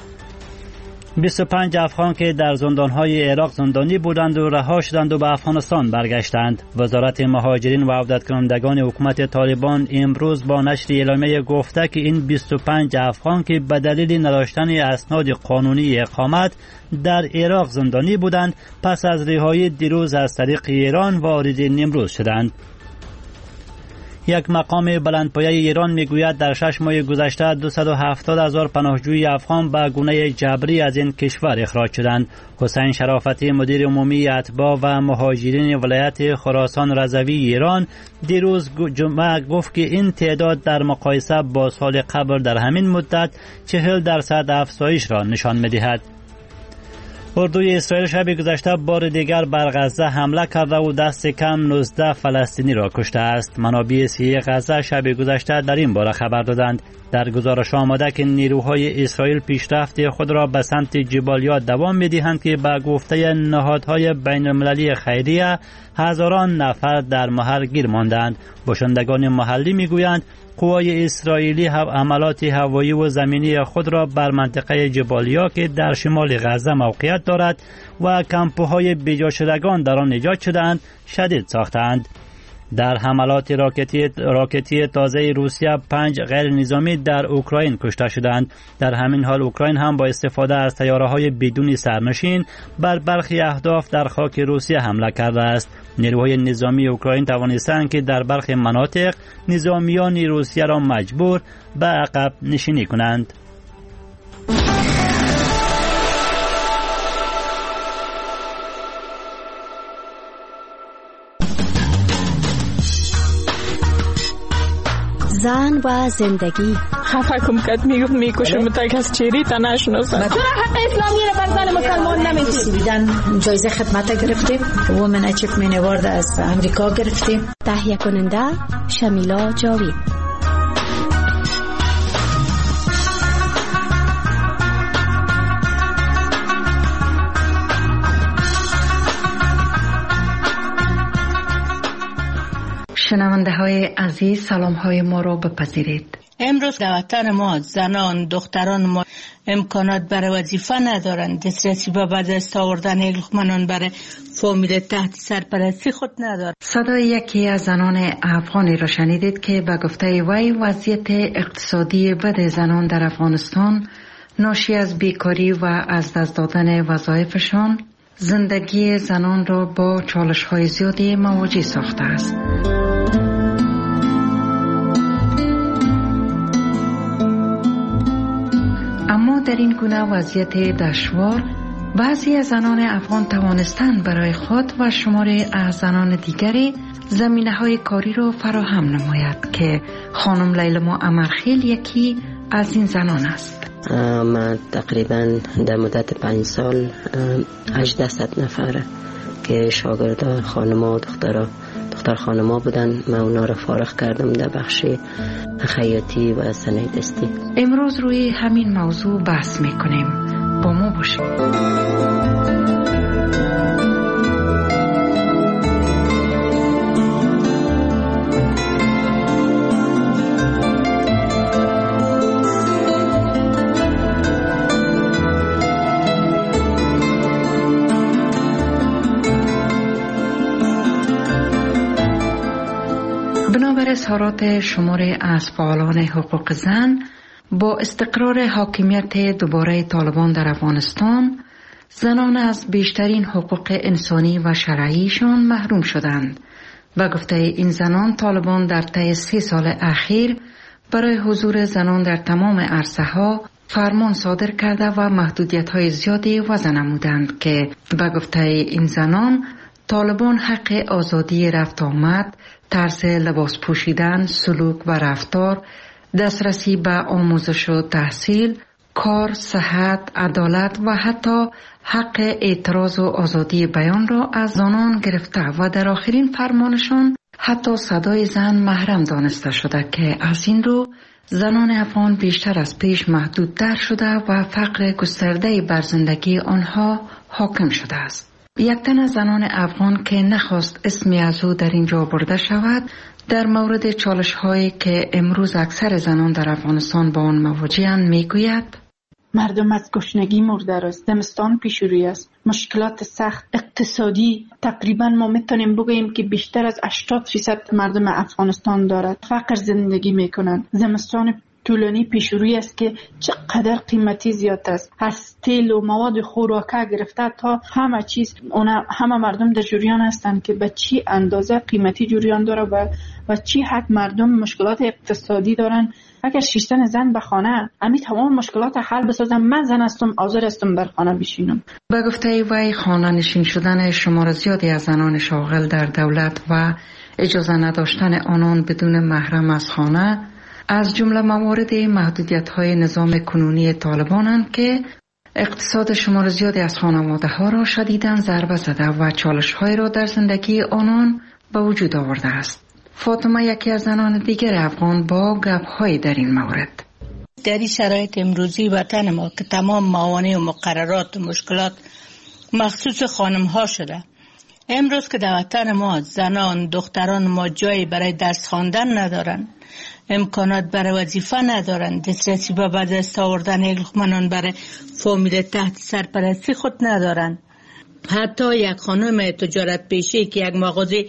25 افغان که در زندانهای عراق زندانی بودند و رها شدند و به افغانستان برگشتند. وزارت مهاجرین و عودت کنندگان حکومت طالبان امروز با نشر اعلامیه گفته که این 25 افغان که به دلیل نداشتن اسناد قانونی اقامت در عراق زندانی بودند پس از رهایی دیروز از طریق ایران وارد نیمروز شدند. یک مقام بلندپایه ایران میگوید در 6 ماه گذشته 270,000 پناهجوی افغان به گونه جبری از این کشور اخراج شدند. حسین شرافتی مدیر عمومی اتباع و مهاجرین ولایت خراسان رضوی ایران دیروز جمعه گفت که این تعداد در مقایسه با سال قبل در همین مدت 40% افزایش را نشان می‌دهد. اردوی اسرائیل شب گذشته بار دیگر بر غزه حمله کرده و دست کم 19 فلسطینی را کشته است. منابع صحی غزه شب گذشته در این باره خبر دادند. در گزارش آمده که نیروهای اسرائیل پیشرفت خود را به سمت جبالیا دوام می‌دهند که به گفته نهادهای بین‌المللی خیریه هزاران نفر در محل گیر ماندند. باشندگان محلی میگویند قوای اسرائیلی حملات هوایی و زمینی خود را بر منطقه جبالیا که در شمال غزه موقعیت دارد و کمپ‌های بیجا شدگان در آن ایجاد شده‌اند شدید ساختند. در حملات راکتی تازه روسیه 5 غیر نظامی در اوکراین کشته شدند. در همین حال اوکراین هم با استفاده از طیاره‌های بدون سرنشین بر برخی اهداف در خاک روسیه حمله کرده است. نیروهای نظامی اوکراین توانستند که در برخی مناطق نظامیان روسیه را مجبور به عقب نشینی کنند. زن و زندگی خفه کم کد میکشم تا کس چیری تا نشناسم. چرا حق اسلامی را بر زن مسلمان نمیدید؟ جایزه خدمت گرفتیم. وومن اچیومنت اوارد از امریکا گرفتیم. تهیه کننده شمیلا جاوید. شنونده های عزیز سلام های ما را بپذیرید. امروز در وطن ما زنان دختران ما امکانات برای وظیفه ندارند. دسترسی به به دست آوردن لقمه برای فامیل تحت سرپرستی خود ندارد. صدای یکی از زنان افغانی را شنیدید که به گفته وی وضعیت اقتصادی بد زنان در افغانستان ناشی از بیکاری و از دست دادن وظایفشان زندگی زنان را با چالش های زیادی مواجه ساخته است. اما در این گونه وضعیت دشوار بعضی از زنان افغان توانستند برای خود و شماری از زنان دیگری زمینه های کاری را فراهم نماید که خانم لیلما امرخیل یکی از این زنان است. من تقریبا در مدت 5 سال 800 نفر که شاگردا خانما و دختر خانما بودن من اونا را فارغ کردم در بخش خیاطی و صنایع دستی. امروز روی همین موضوع بحث میکنیم. با ما باشید. اظهارات شماری از فعالان حقوق زن با استقرار حاکمیت دوباره طالبان در افغانستان، زنان از بیشترین حقوق انسانی و شرعیشان محروم شدند. و گفته این زنان، طالبان در طی 3 سال اخیر برای حضور زنان در تمام عرصه‌ها فرمان صادر کرده و محدودیت‌های زیادی وضع نمودند که به گفته این زنان، طالبان حق آزادی رفت آمد، طرز لباس پوشیدن، سلوک و رفتار، دسترسی به آموزش و تحصیل، کار، صحت، عدالت و حتی حق اعتراض و آزادی بیان را از زنان گرفته و در آخرین فرمانشان حتی صدای زن محرم دانسته شده که از این رو زنان افغان بیشتر از پیش محدودتر شده و فقر گسترده بر زندگی آنها حاکم شده است. یک تن از زنان افغان که نخواست اسمی از او در اینجا برده شود، در مورد چالش هایی که امروز اکثر زنان در افغانستان با آن مواجه‌اند میگوید: مردم از گشنگی مرده است، زمستان پیش روی است، مشکلات سخت اقتصادی تقریبا ما میتونیم بگوییم که بیشتر از 80% مردم افغانستان دارد فقر زندگی میکنند. زمستان طولانی پیش روی است که چقدر قیمتی زیاد است، از تیل و مواد خوراکه گرفته تا همه چیز، همه مردم در جریان هستند که به چی اندازه قیمتی جریان داره و چی حد مردم مشکلات اقتصادی دارن. اگر شیشتن زن به خانه امی تمام مشکلات حل بسازم، من زن هستم، حاضر هستم در خانه بشینم. به گفته وی، خانه نشین شدن شمار زیادی از زنان شاغل در دولت و اجازه نداشتن آنان بدون محرم از خانه از جمله موارد محدودیت‌های نظام کنونی طالبانند که اقتصاد شمار زیادی از خانواده‌ها را شدیداً ضربه زده و چالش‌های را در زندگی آنان به وجود آورده است. فاطمه یکی از زنان دیگر افغان با گپ‌های در این مورد: در این شرایط امروزی وطن ما که تمام موانع و مقررات و مشکلات مخصوص خانم‌ها شده، امروز که در وطن ما زنان دختران ما جایی برای درس خواندن ندارن، امکانات برای وظیفه ندارن، دسترسی به دست آوردن لقمه‌نان برای فامیل تحت سرپرستی خود ندارن. حتی یک خانم تجارت پیشه که یک مغازه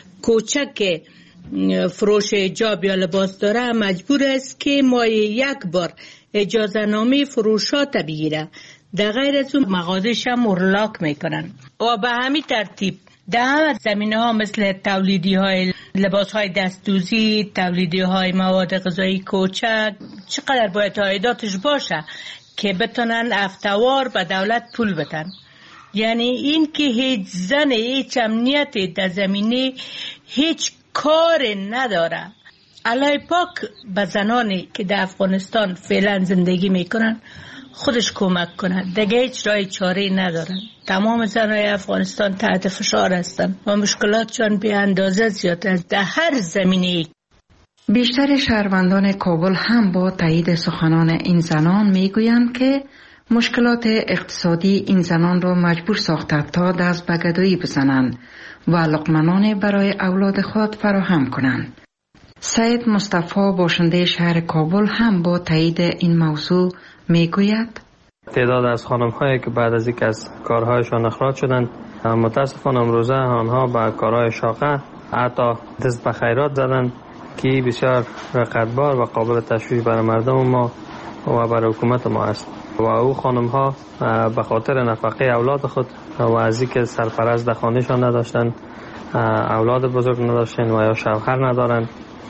کوچک فروش حجاب یا لباس داره مجبور است که ماهی یک بار اجازه نامه فروشات بگیره، در غیر از اون مغازه‌ش هم اغلاق میکنن. و به همین ترتیب در زمینه ها مثل تولیدی های لباس های دستدوزی، تولیدی های مواد غذایی کوچک، چقدر باید عایداتش باشه که بتونن افتوار به دولت پول بدن. یعنی این که هیچ زن هیچ امنیت در زمینه هیچ کار نداره. الله پاک به زنانی که در افغانستان فعلا زندگی میکنن خودش کمک کنه، دیگه هیچ راه چاره ندارن. تمام زنای افغانستان تحت فشار هستن و مشکلاتشان به اندازه زیاد است در هر زمینه. بیشتر شهروندان کابل هم با تایید سخنان این زنان میگویند که مشکلات اقتصادی این زنان را مجبور ساخته تا دست به گدایی بزنند و لقمه‌نان برای اولاد خود فراهم کنند. سید مصطفی باشنده شهر کابل هم با تایید این موضوع میگوید: تعداد از خانم‌هایی که بعد از اینکه از کارهایشان اخراج شدند، متاسفانه امروزه آنها به کارهای شاقه حتی دست به خیرات زدند که بسیار رقتبار و قابل تشویش برای مردم ما و برای حکومت ما است. و او خانم‌ها به خاطر نفقه اولاد خود و از اینکه سرپرست در خانه‌شان نداشتند، اولاد بزرگ نداشتند و یا شوهر ندارند،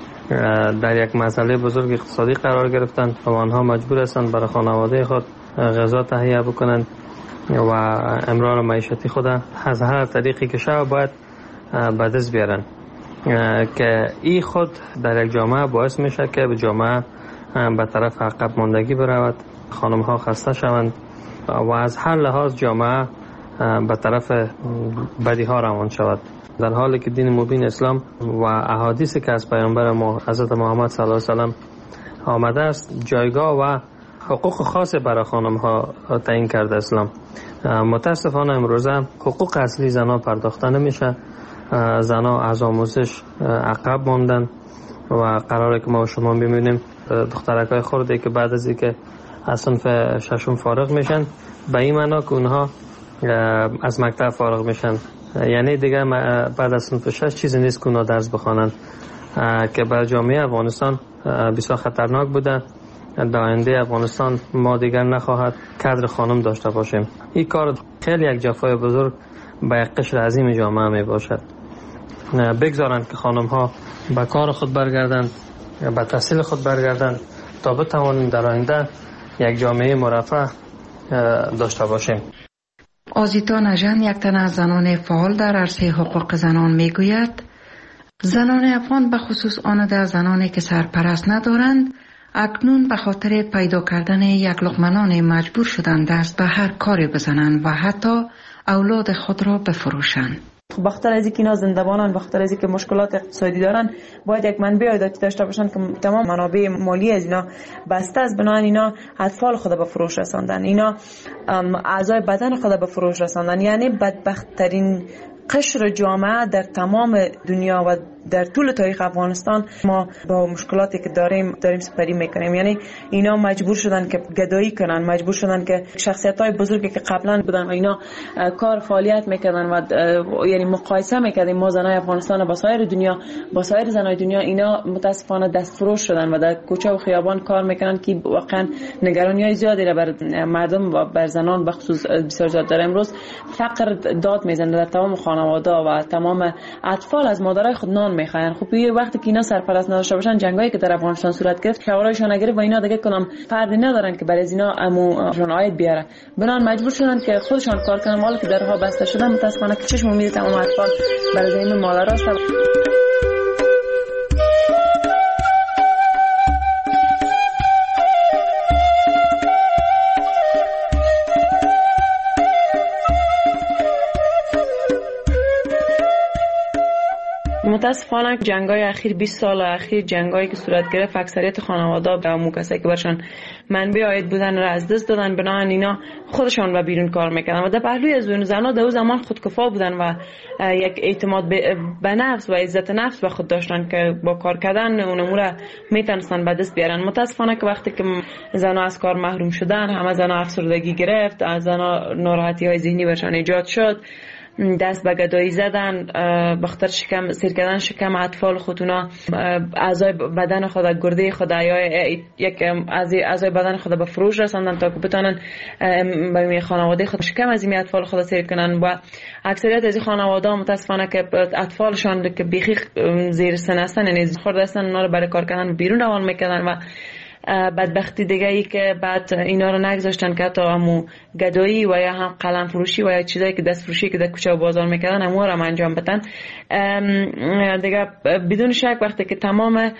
در یک مسئله بزرگ اقتصادی قرار گرفتند و آنها مجبور هستند برای خانواده خود غذا تهیه بکنند و امرار معیشتی خود از هر طریقی که شود باید به دست بیارند که این خود در یک جامعه باعث میشه که به جامعه به طرف عقب ماندگی برود، خانم‌ها خسته شوند و از هر لحاظ جامعه به طرف بدی ها روان شود. در حالی که دین مبین اسلام و احادیثی که از پیامبر ما حضرت محمد صلی الله علیه و سلم آمده است جایگاه و حقوق خاص برای خانم ها تعیین کرده اسلام. متاسفانه امروزه حقوق اصلی زنان پرداخته نمیشه. زنان از آموزش عقب ماندن و قراره که ما و شما ببینیم دخترکای خردی که بعد از اینکه از صنف ششم فارغ میشن به این معنا که اونها از مکتب فارغ میشن، یعنی دیگه بعد از صنف 6 چیزی نیست که اونا درس بخوانن که بر جامعه افغانستان بسیار خطرناک بوده. در آینده افغانستان ما دیگر نخواهد کادر خانم داشته باشیم. این کار خیلی یک جفای بزرگ به یک قشر عظیم جامعه می باشد. بگذارند که خانم ها به کار خود برگردند، به تحصیل خود برگردند تا بتوانیم در آینده یک جامعه مرفه داشته باشیم. آزیتا نژند، یک تن از زنان فعال در عرصه حقوق زنان میگوید زنان افغان به خصوص آن در زنانی که سرپرست ندارند اکنون به خاطر پیدا کردن یک لقمه نان مجبور شدند دست به هر کاری بزنند و حتی اولاد خود را بفروشند. بخاطر از اینکه اینا زنده‌بانن، بخاطر از اینکه مشکلات اقتصادی دارن، باید یک منبع عایداتی داشته باشن که تمام منابع مالی از اینا بسته است. بنابراین اینا اطفال خود به فروش رساندن، اینا اعضای بدن خود به فروش رساندن. یعنی بدبخت‌ترین قشر جامعه در تمام دنیا و در طول تاریخ افغانستان ما با مشکلاتی که داریم سپری میکنیم. یعنی اینا مجبور شدن که گدایی کنن، مجبور شدن که شخصیت‌های بزرگی که قبلا بودن و اینا کار فعالیت میکردن و یعنی مقایسه میکردیم ما زنای افغانستان با سایر دنیا، با سایر زنای دنیا، اینا متاسفانه دستفروش شدن و در کوچه و خیابان کار میکنن که واقعا نگرانی‌های زیادی را بر مردم و بر زنان به خصوص بسیار زیاد داره. امروز فقر داد میزنه در تمام خانواده و تمام اطفال از مادرای خود نان میخواین. خب یه وقتی که اینا سرپرست نداشته باشن، جنگایی که در افغانستان صورت گرفت، شورایشون نگرفت و اینا دیگه کنم فردی ندارن که برای از اینا اموشون عاید بیاره، بنان مجبور شدن که خودشان کار کنن. مال که درها بسته شدن، متاسفانه که چشم امید تمام اطفال برای این مال راست. متاسفانه جنگای اخیر 20 سال اخیر جنگایی که صورت گرفت، اکثریت خانواده‌ها به همون کسایی که برشان منبع عاید بودن را از دست دادن. بنابراین اینا خودشان به بیرون کار میکردن و در پهلوی از اون زنها در اون زمان خودکفا بودن و یک اعتماد به نفس و عزت نفس به خود داشتن که با کار کردن اون امور میتونستن به دست بیارن. متاسفانه که وقتی که زنها از کار محروم شدن، همه زنها افسردگی گرفت، از زنها ناراحتی‌های ذهنی برشان ایجاد شد، دست به گدایی زدن، بخاطر سیر کردن شکم اطفال خودونا، اعضای بدن خود، گرده خود یا یک اعضای بدن خود به فروش رساندن تا که بتونن به خانواده خود شکم از این اطفال خود سیر کنن. و اکثریت از این خانواده متاسفانه که اطفالشان که بیخی زیر سن هستن، یعنی خورده هستن، اونا رو برای کار کردن بیرون روان میکردن و بدبختی دیگه ای که بعد اینا رو نگذاشتن که حتی همو گدایی و یا هم قلم فروشی و یا چیزایی که دست فروشی که در کوچه و بازار میکردن همو رو انجام بدن. دیگه بدون شک وقتی که تمام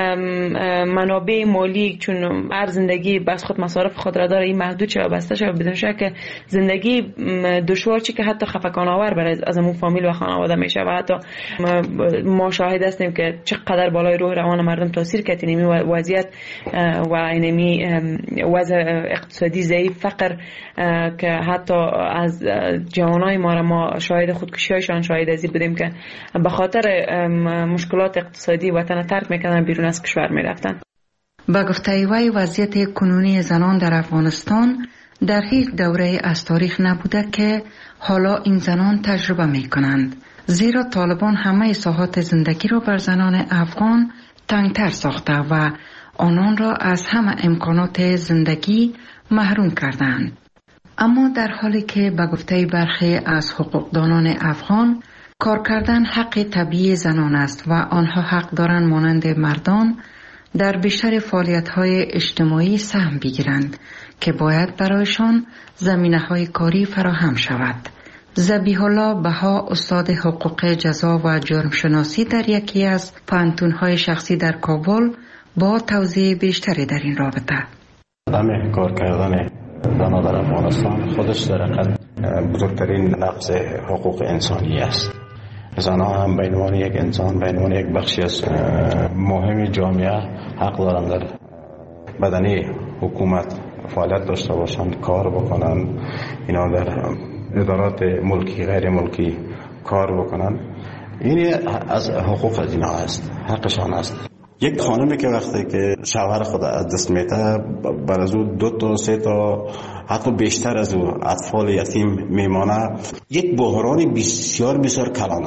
منابع مالی، چون هر زندگی بس خود مصارف خود را داره، این محدود شه و بسته شه، بدون شک زندگی دشوار چی که حتی خفقان آور برای از همون فامیل و خانواده میشه و حتی ما شاهد هستیم که چقدر بالای روح روان مردم تاثیر کرد این وضعیت و اینمی وضع اقتصادی ضعیف، فقر که حتی از جوانای ما شاهد خودکشی‌هایشان شاهد ازی بودیم که به خاطر مشکلات اقتصادی وطن ترک میکردن، بیرون از کشور میرفتن. با گفته وی وضعیت کنونی زنان در افغانستان در هیچ دوره از تاریخ نبوده که حالا این زنان تجربه میکنند، زیرا طالبان همه ساحات زندگی را بر زنان افغان تنگتر ساخته و آنان را از همه امکانات زندگی محروم کردند. اما در حالی که به گفته برخی از حقوقدانان افغان کار کردن حق طبیعی زنان است و آنها حق دارند مانند مردان در بیشتر فعالیت‌های اجتماعی سهم بگیرند که باید برایشان زمینه‌های کاری فراهم شود. ذبیح الله بها، استاد حقوق جزا و جرم شناسی در یکی از پانتون‌های شخصی در کابل، با توضیح بیشتری در این رابطه. عدم کار کردن زنان در افغانستان خودش در حقیقت بزرگترین نقض حقوق انسانی است. زنان هم به عنوان یک انسان، به عنوان یک بخشی از مهم جامعه حق دارند در بدنه حکومت فعالیت داشته باشند، کار بکنند، اینا در ادارات ملکی غیر ملکی کار بکنند. این از حقوق از اینا است، حقشان است. یک خانمی که وقتی که شوهر خود از دست میده، بر از او 2 تا 3 تا حتی بیشتر از او اطفال یتیم میمانه، یک بحران بسیار بسیار کلان است.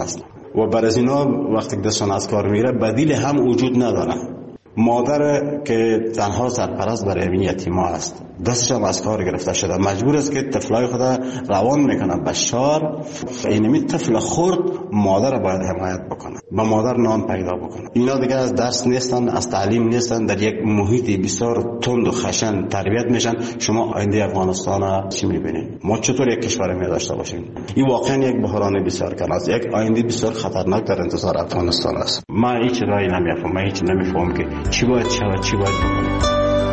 و برای از اینا وقتی که دستشان از کار میره بدیل هم وجود نداره. مادر که تنها سرپرست برای این یتیما است دستش هم از کار گرفته شده، مجبور است که طفلای خود روان میکنه بشار. اینمی طفل خرد مادر باید حمایت بکنه، با مادر نان پیدا بکنه. اینا دیگه از درس نیستن، از تعلیم نیستن، در یک محیط بسیار تند و خشن تربیت میشن. شما آینده افغانستان چی میبینید؟ ما چطور یک کشور می داشته باشیم؟ این واقعا یک بحران بسیار کن است، یک آینده بسیار خطرناک در انتظار افغانستان است. من هیچ راهی نمیفهمم، من هیچ نمیفهمم که چی باید شود، چی باید بکنیم.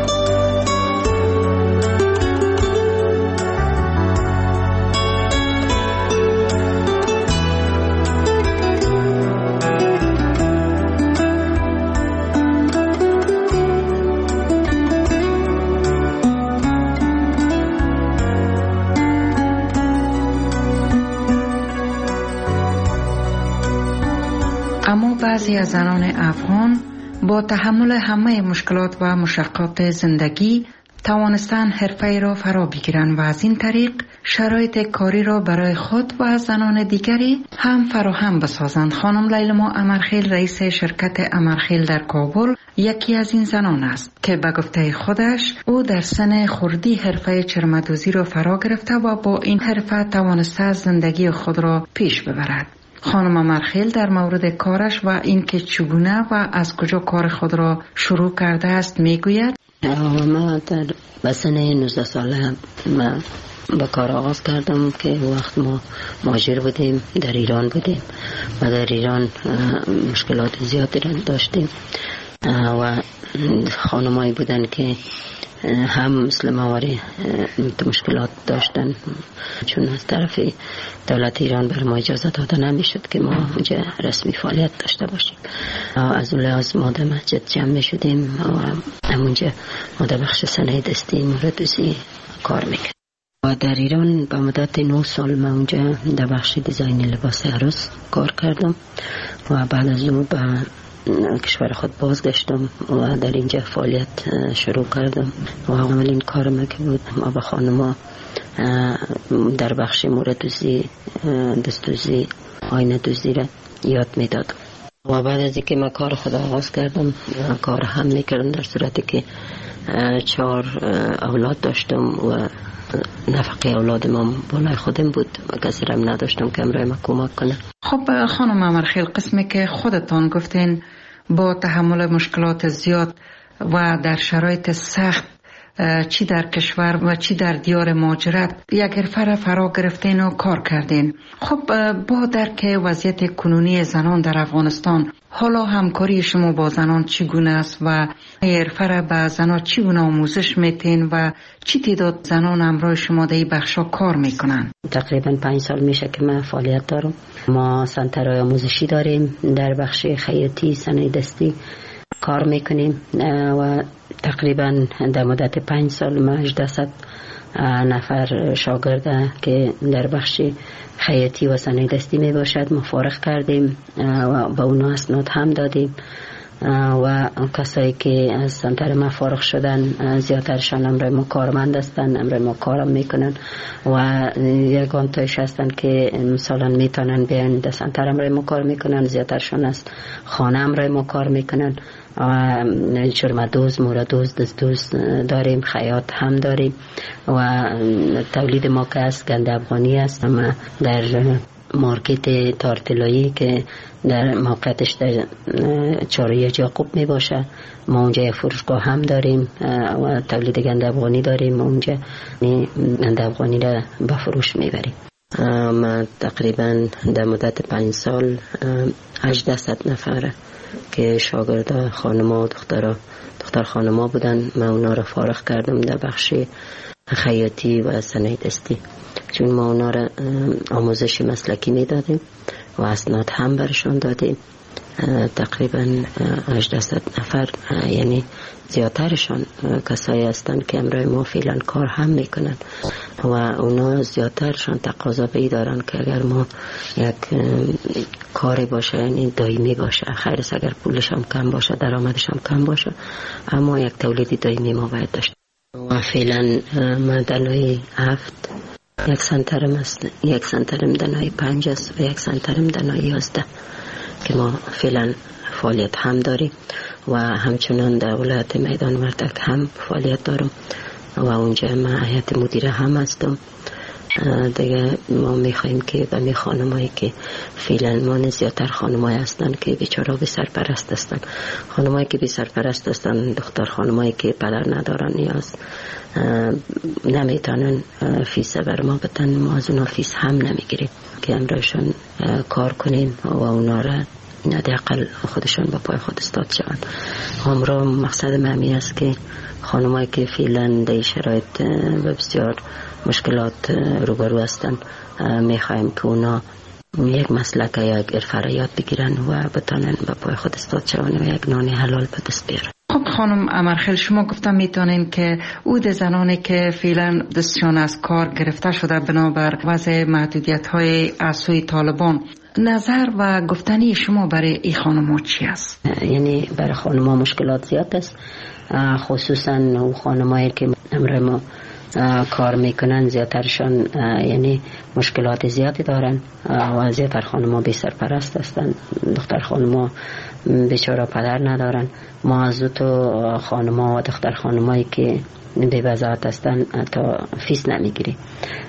اما بعضی از زنان افغان با تحمل همه مشکلات و مشقات زندگی توانستن حرفه را فرا بگیرند و از این طریق شرایط کاری را برای خود و زنان دیگری هم فراهم بسازند. خانم لیلما امرخیل رئیس شرکت امرخیل در کابل یکی از این زنان است که به گفته خودش او در سن خردی حرفه چرمدوزی را فرا گرفته و با این حرفه توانسته زندگی خود را پیش ببرد. خانم امرخیل در مورد کارش و اینکه چگونه و از کجا کار خود را شروع کرده است میگوید: ما در سن 19 ساله من به کار آغاز کردم که وقت ما مهاجر بودیم، در ایران بودیم و در ایران مشکلات زیادی را داشتیم و خانمایی بودن که هم مثل مواری مشکلات داشتن، چون از طرف دولت ایران بر ما اجازه داده نمیشد که ما اونجا رسمی فعالیت داشته باشیم. از اون لحاظ ما در مسجد جمع می شدیم و همونجا ما در بخش صنایع دستی موردوزی کار میکردیم. و در ایران به مدت 9 سال من اونجا در بخش دیزاین لباس عروس کار کردم و بعد از اون به کشور خود بازگشتم و در اینجا فعالیت شروع کردم و اولین کارم که بود ما به خانما در بخش موردوزی، دستوزی، آینه دوزی را یاد میدادم و بعد از اینکه من کار خود آغاز کردم کار هم میکردم در صورتی که 4 اولاد داشتم و نفقه اولاد ما بالای خودم بود و کسی رم نداشتم که امرای ما کمک کنه. خب خانم امرخیل، قسمی که خودتان گفتین با تحمل مشکلات زیاد و در شرایط سخت چی در کشور و چی در دیار مهاجرت یک حرفه فرا گرفتین و کار کردین. خب با درک وضعیت کنونی زنان در افغانستان حالا همکاری شما با زنان چگونه است و حرفه را به زنان چگونه آموزش میتین و چی تعداد زنان همراه شما در این بخشا کار میکنن؟ تقریبا 5 سال میشه که من فعالیت دارم. ما سنترهای آموزشی داریم، در بخش خیاطی، صنایع دستی کار میکنیم و تقریبا در مدت 5 سال ما 800 نفر شاگرده که در بخش خیاطی و صنایع دستی می باشد ما فارغ کردیم و به اونا اسناد هم دادیم و کسایی که از سنتر ما فارغ شدن زیادترشان امرای ما کارمند هستند، امرای ما کارم میکنن و یگان تایش هستند که مثلا میتونن بیان در سنتر امرای ما کار میکنن، زیادترشان از خانه امرای ما کار میکنن و چرمدوز، موردوز، دستوز داریم، خیاط هم داریم و تولید ما که است گند افغانی است. اما در مارکت تارتلایی که در موقعیتش در چهارراه یعقوب می باشه ما اونجا یک فروشگاه هم داریم و تولید گند افغانی داریم، اونجا گند افغانی را به فروش میبریم. ما تقریبا در مدت 5 سال 800 نفر که شاگرد خانما و دختر خانما بودن من اونا را فارغ کردم در بخش خیاطی و صنایع دستی، چون ما اونا را آموزش مسلکی میدادیم و اسناد هم برشان دادیم. تقریبا 800 نفر، یعنی زیادترشان کسایی هستند که امرای ما فعلا کار هم میکنن و اونا زیادترشان تقاضا به ای دارن که اگر ما یک کاری باشه یعنی دائمی باشه، خیر اگر پولش هم کم باشه، درآمدش هم کم باشه، اما یک تولیدی دائمی ما باید داشت. و فعلا من در 7 یک سنترم است، یک سنترم دنای 5 است و یک سنترم دنای 11 که ما فعلا فعالیت هم داریم و همچنان در ولایت میدان وردک هم فعالیت دارم و اونجا من هیئت مدیره هم هستم. دیگه ما میخوایم که به می خانمایی که فعلا ما زیادتر خانمایی هستن که بیچاره بی سرپرست هستن، خانمایی که بی سرپرست هستن، دختر خانمایی که پدر ندارن نیاز نمیتونن فیس بر ما بدن، ما از اونا فیس هم نمیگیریم که امرایشان کار کنیم و اونا را حداقل خودشان با پای خود استاد شوند. همراه مقصد مهمی است که خانمایی که فعلا در شرایط و بسیار مشکلات روبرو هستند میخوایم که اونا یک مسلک یا یک عرفه را یاد بگیرن و بتانن با پای خود استاد شوند و یک نان حلال به دست بیارن. خب خانم امرخیل، شما گفتم میتونین که عود زنانی که فعلا دستشان از کار گرفته شده بنابر وضع محدودیت های از سوی طالبان، نظر و گفتنی شما برای این خانم‌ها چی است؟ یعنی برای خانم‌ها مشکلات زیاد است، خصوصا اون خانمایی که امروز ما کار میکنن زیادترشان یعنی مشکلات زیادی دارن و زیادتر خانم‌ها بی سرپرست هستن، دختر خانم‌ها بیچاره پدر ندارن. ما از تو خانم‌ها و دختر خانمایی که بی وضاحت هستن تا فیس نمیگیریم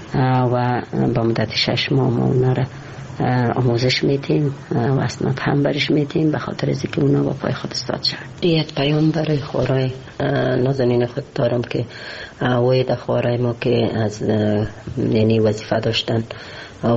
و با مدت 6 ماه ما اونا را آموزش میتیم و اسناد هم برش میتیم به خاطر از اینکه اونا با پای خود استاد شد. یک پیام برای خورای نازنین خود دارم که وید خورای ما که از یعنی وظیفه داشتن و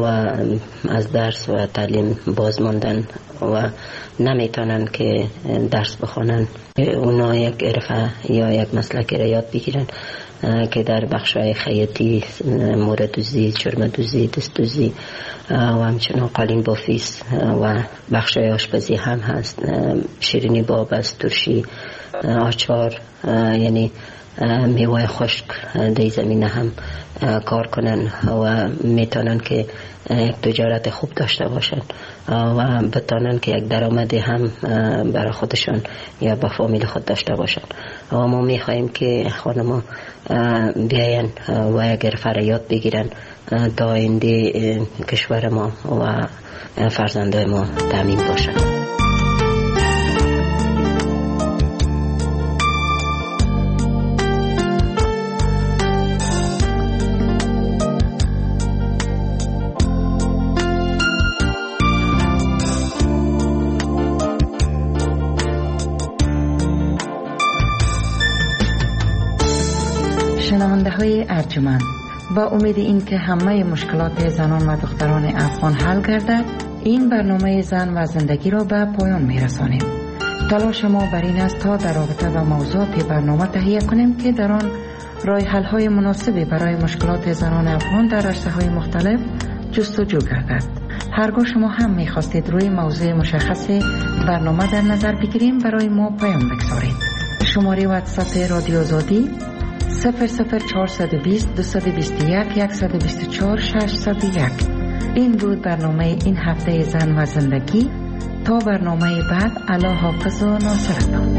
از درس و تعلیم باز ماندن و نمیتونن که درس بخونن، اونا یک عرفه یا یک مسلک را یاد بگیرن که در بخش‌های خیاطی، مورد دوزی، چرم دوزی، دست دوزی و همچنان قالین بافیس و بخش‌های آشپزی هم هست، شیرینی باب است، ترشی، آچار، یعنی میوه خشک در زمینه هم کار کنن و میتونن که یک تجارت خوب داشته باشن و بتونن که یک درآمدی هم برای خودشان یا با فامیل خود داشته باشن. و ما میخوایم که خانم‌ها بیاین و یک حرفه را یاد بگیرن تا آینده کشور ما و فرزندان ما تامین باشن. شنونده های ارجمند، با امید این که همه مشکلات زنان و دختران افغان حل گردد، این برنامه زن و زندگی را به پایان می رسانیم. تلاش ما بر این است تا در رابطه با موضوعات برنامه تهیه کنیم که در آن راه حل های مناسبی برای مشکلات زنان افغان در رشته های مختلف جستجو گردد. هرگاه شما هم می خواستید روی موضوع مشخص برنامه در نظر بگیریم، برای ما پیام بگذارید. شماره واتساپ رادیو آزادی 00420 221 124 601. این بود برنامه این هفته زن و زندگی. تا برنامه بعد، الله حافظ و ناصرتان.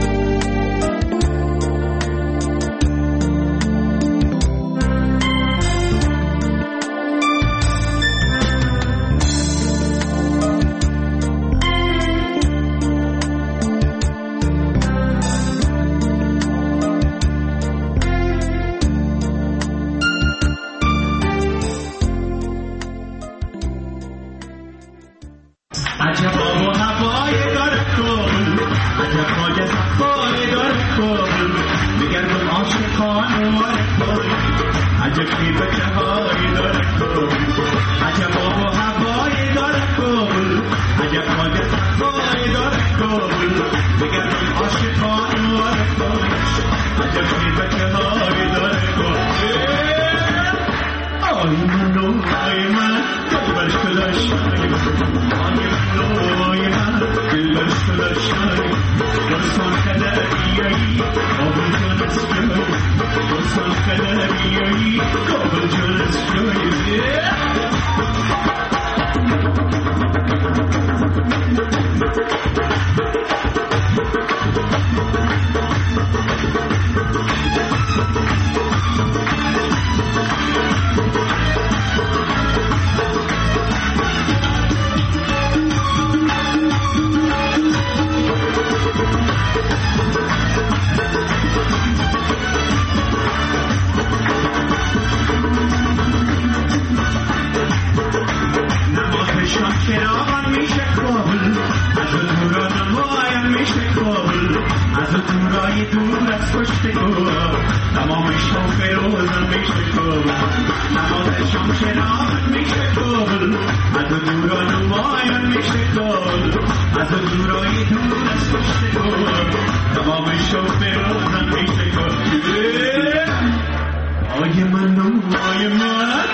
تمام شوق روزم میشه کابل نماز شام شناخت میشه کابل از دورا نمایان میشه کابل از دورای دور از پشت کابل تمام شوق روزم میشه کابل آی من آی من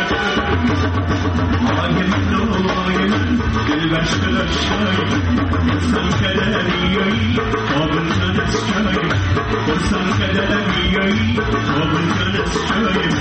آی من آی من دل بشکل شای برسم کده بیایی کابل جان از شای برسم کده بیایی کابل جان از شای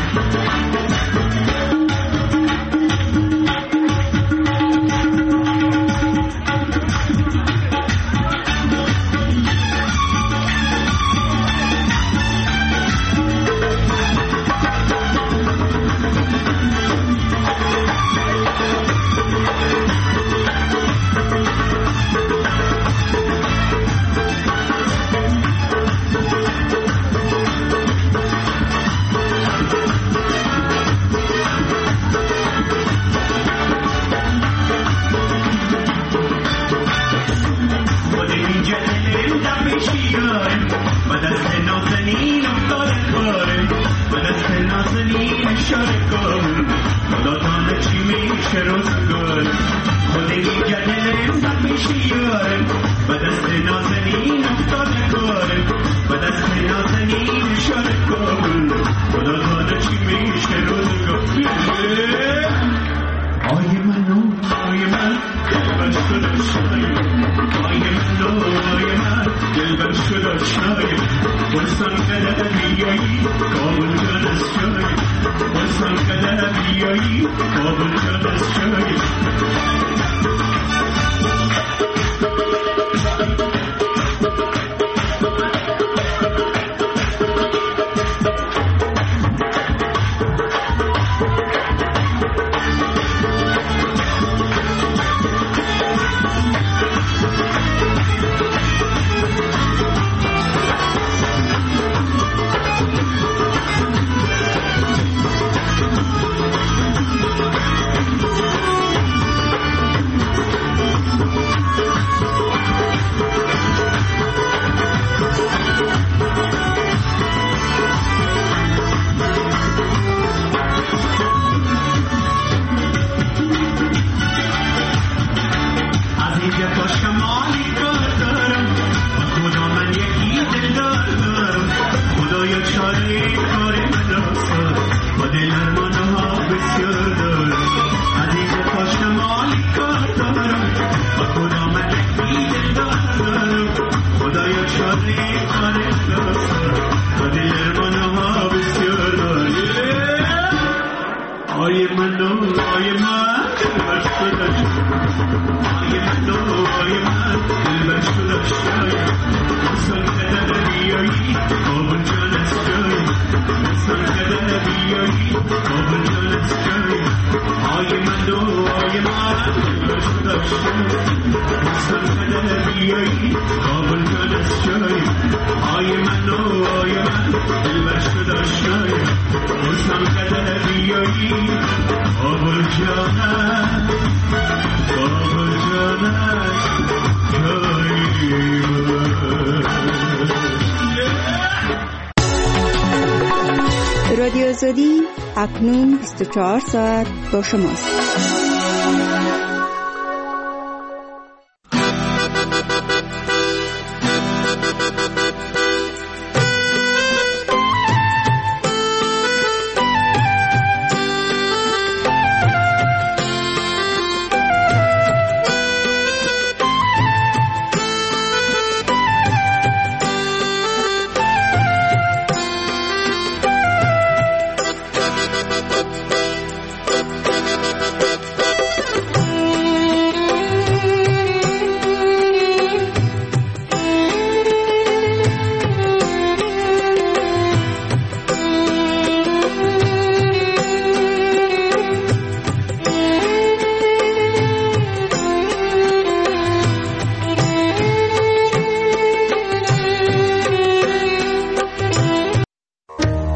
رادیو آزادی اکنون 24 ساعت با شماست.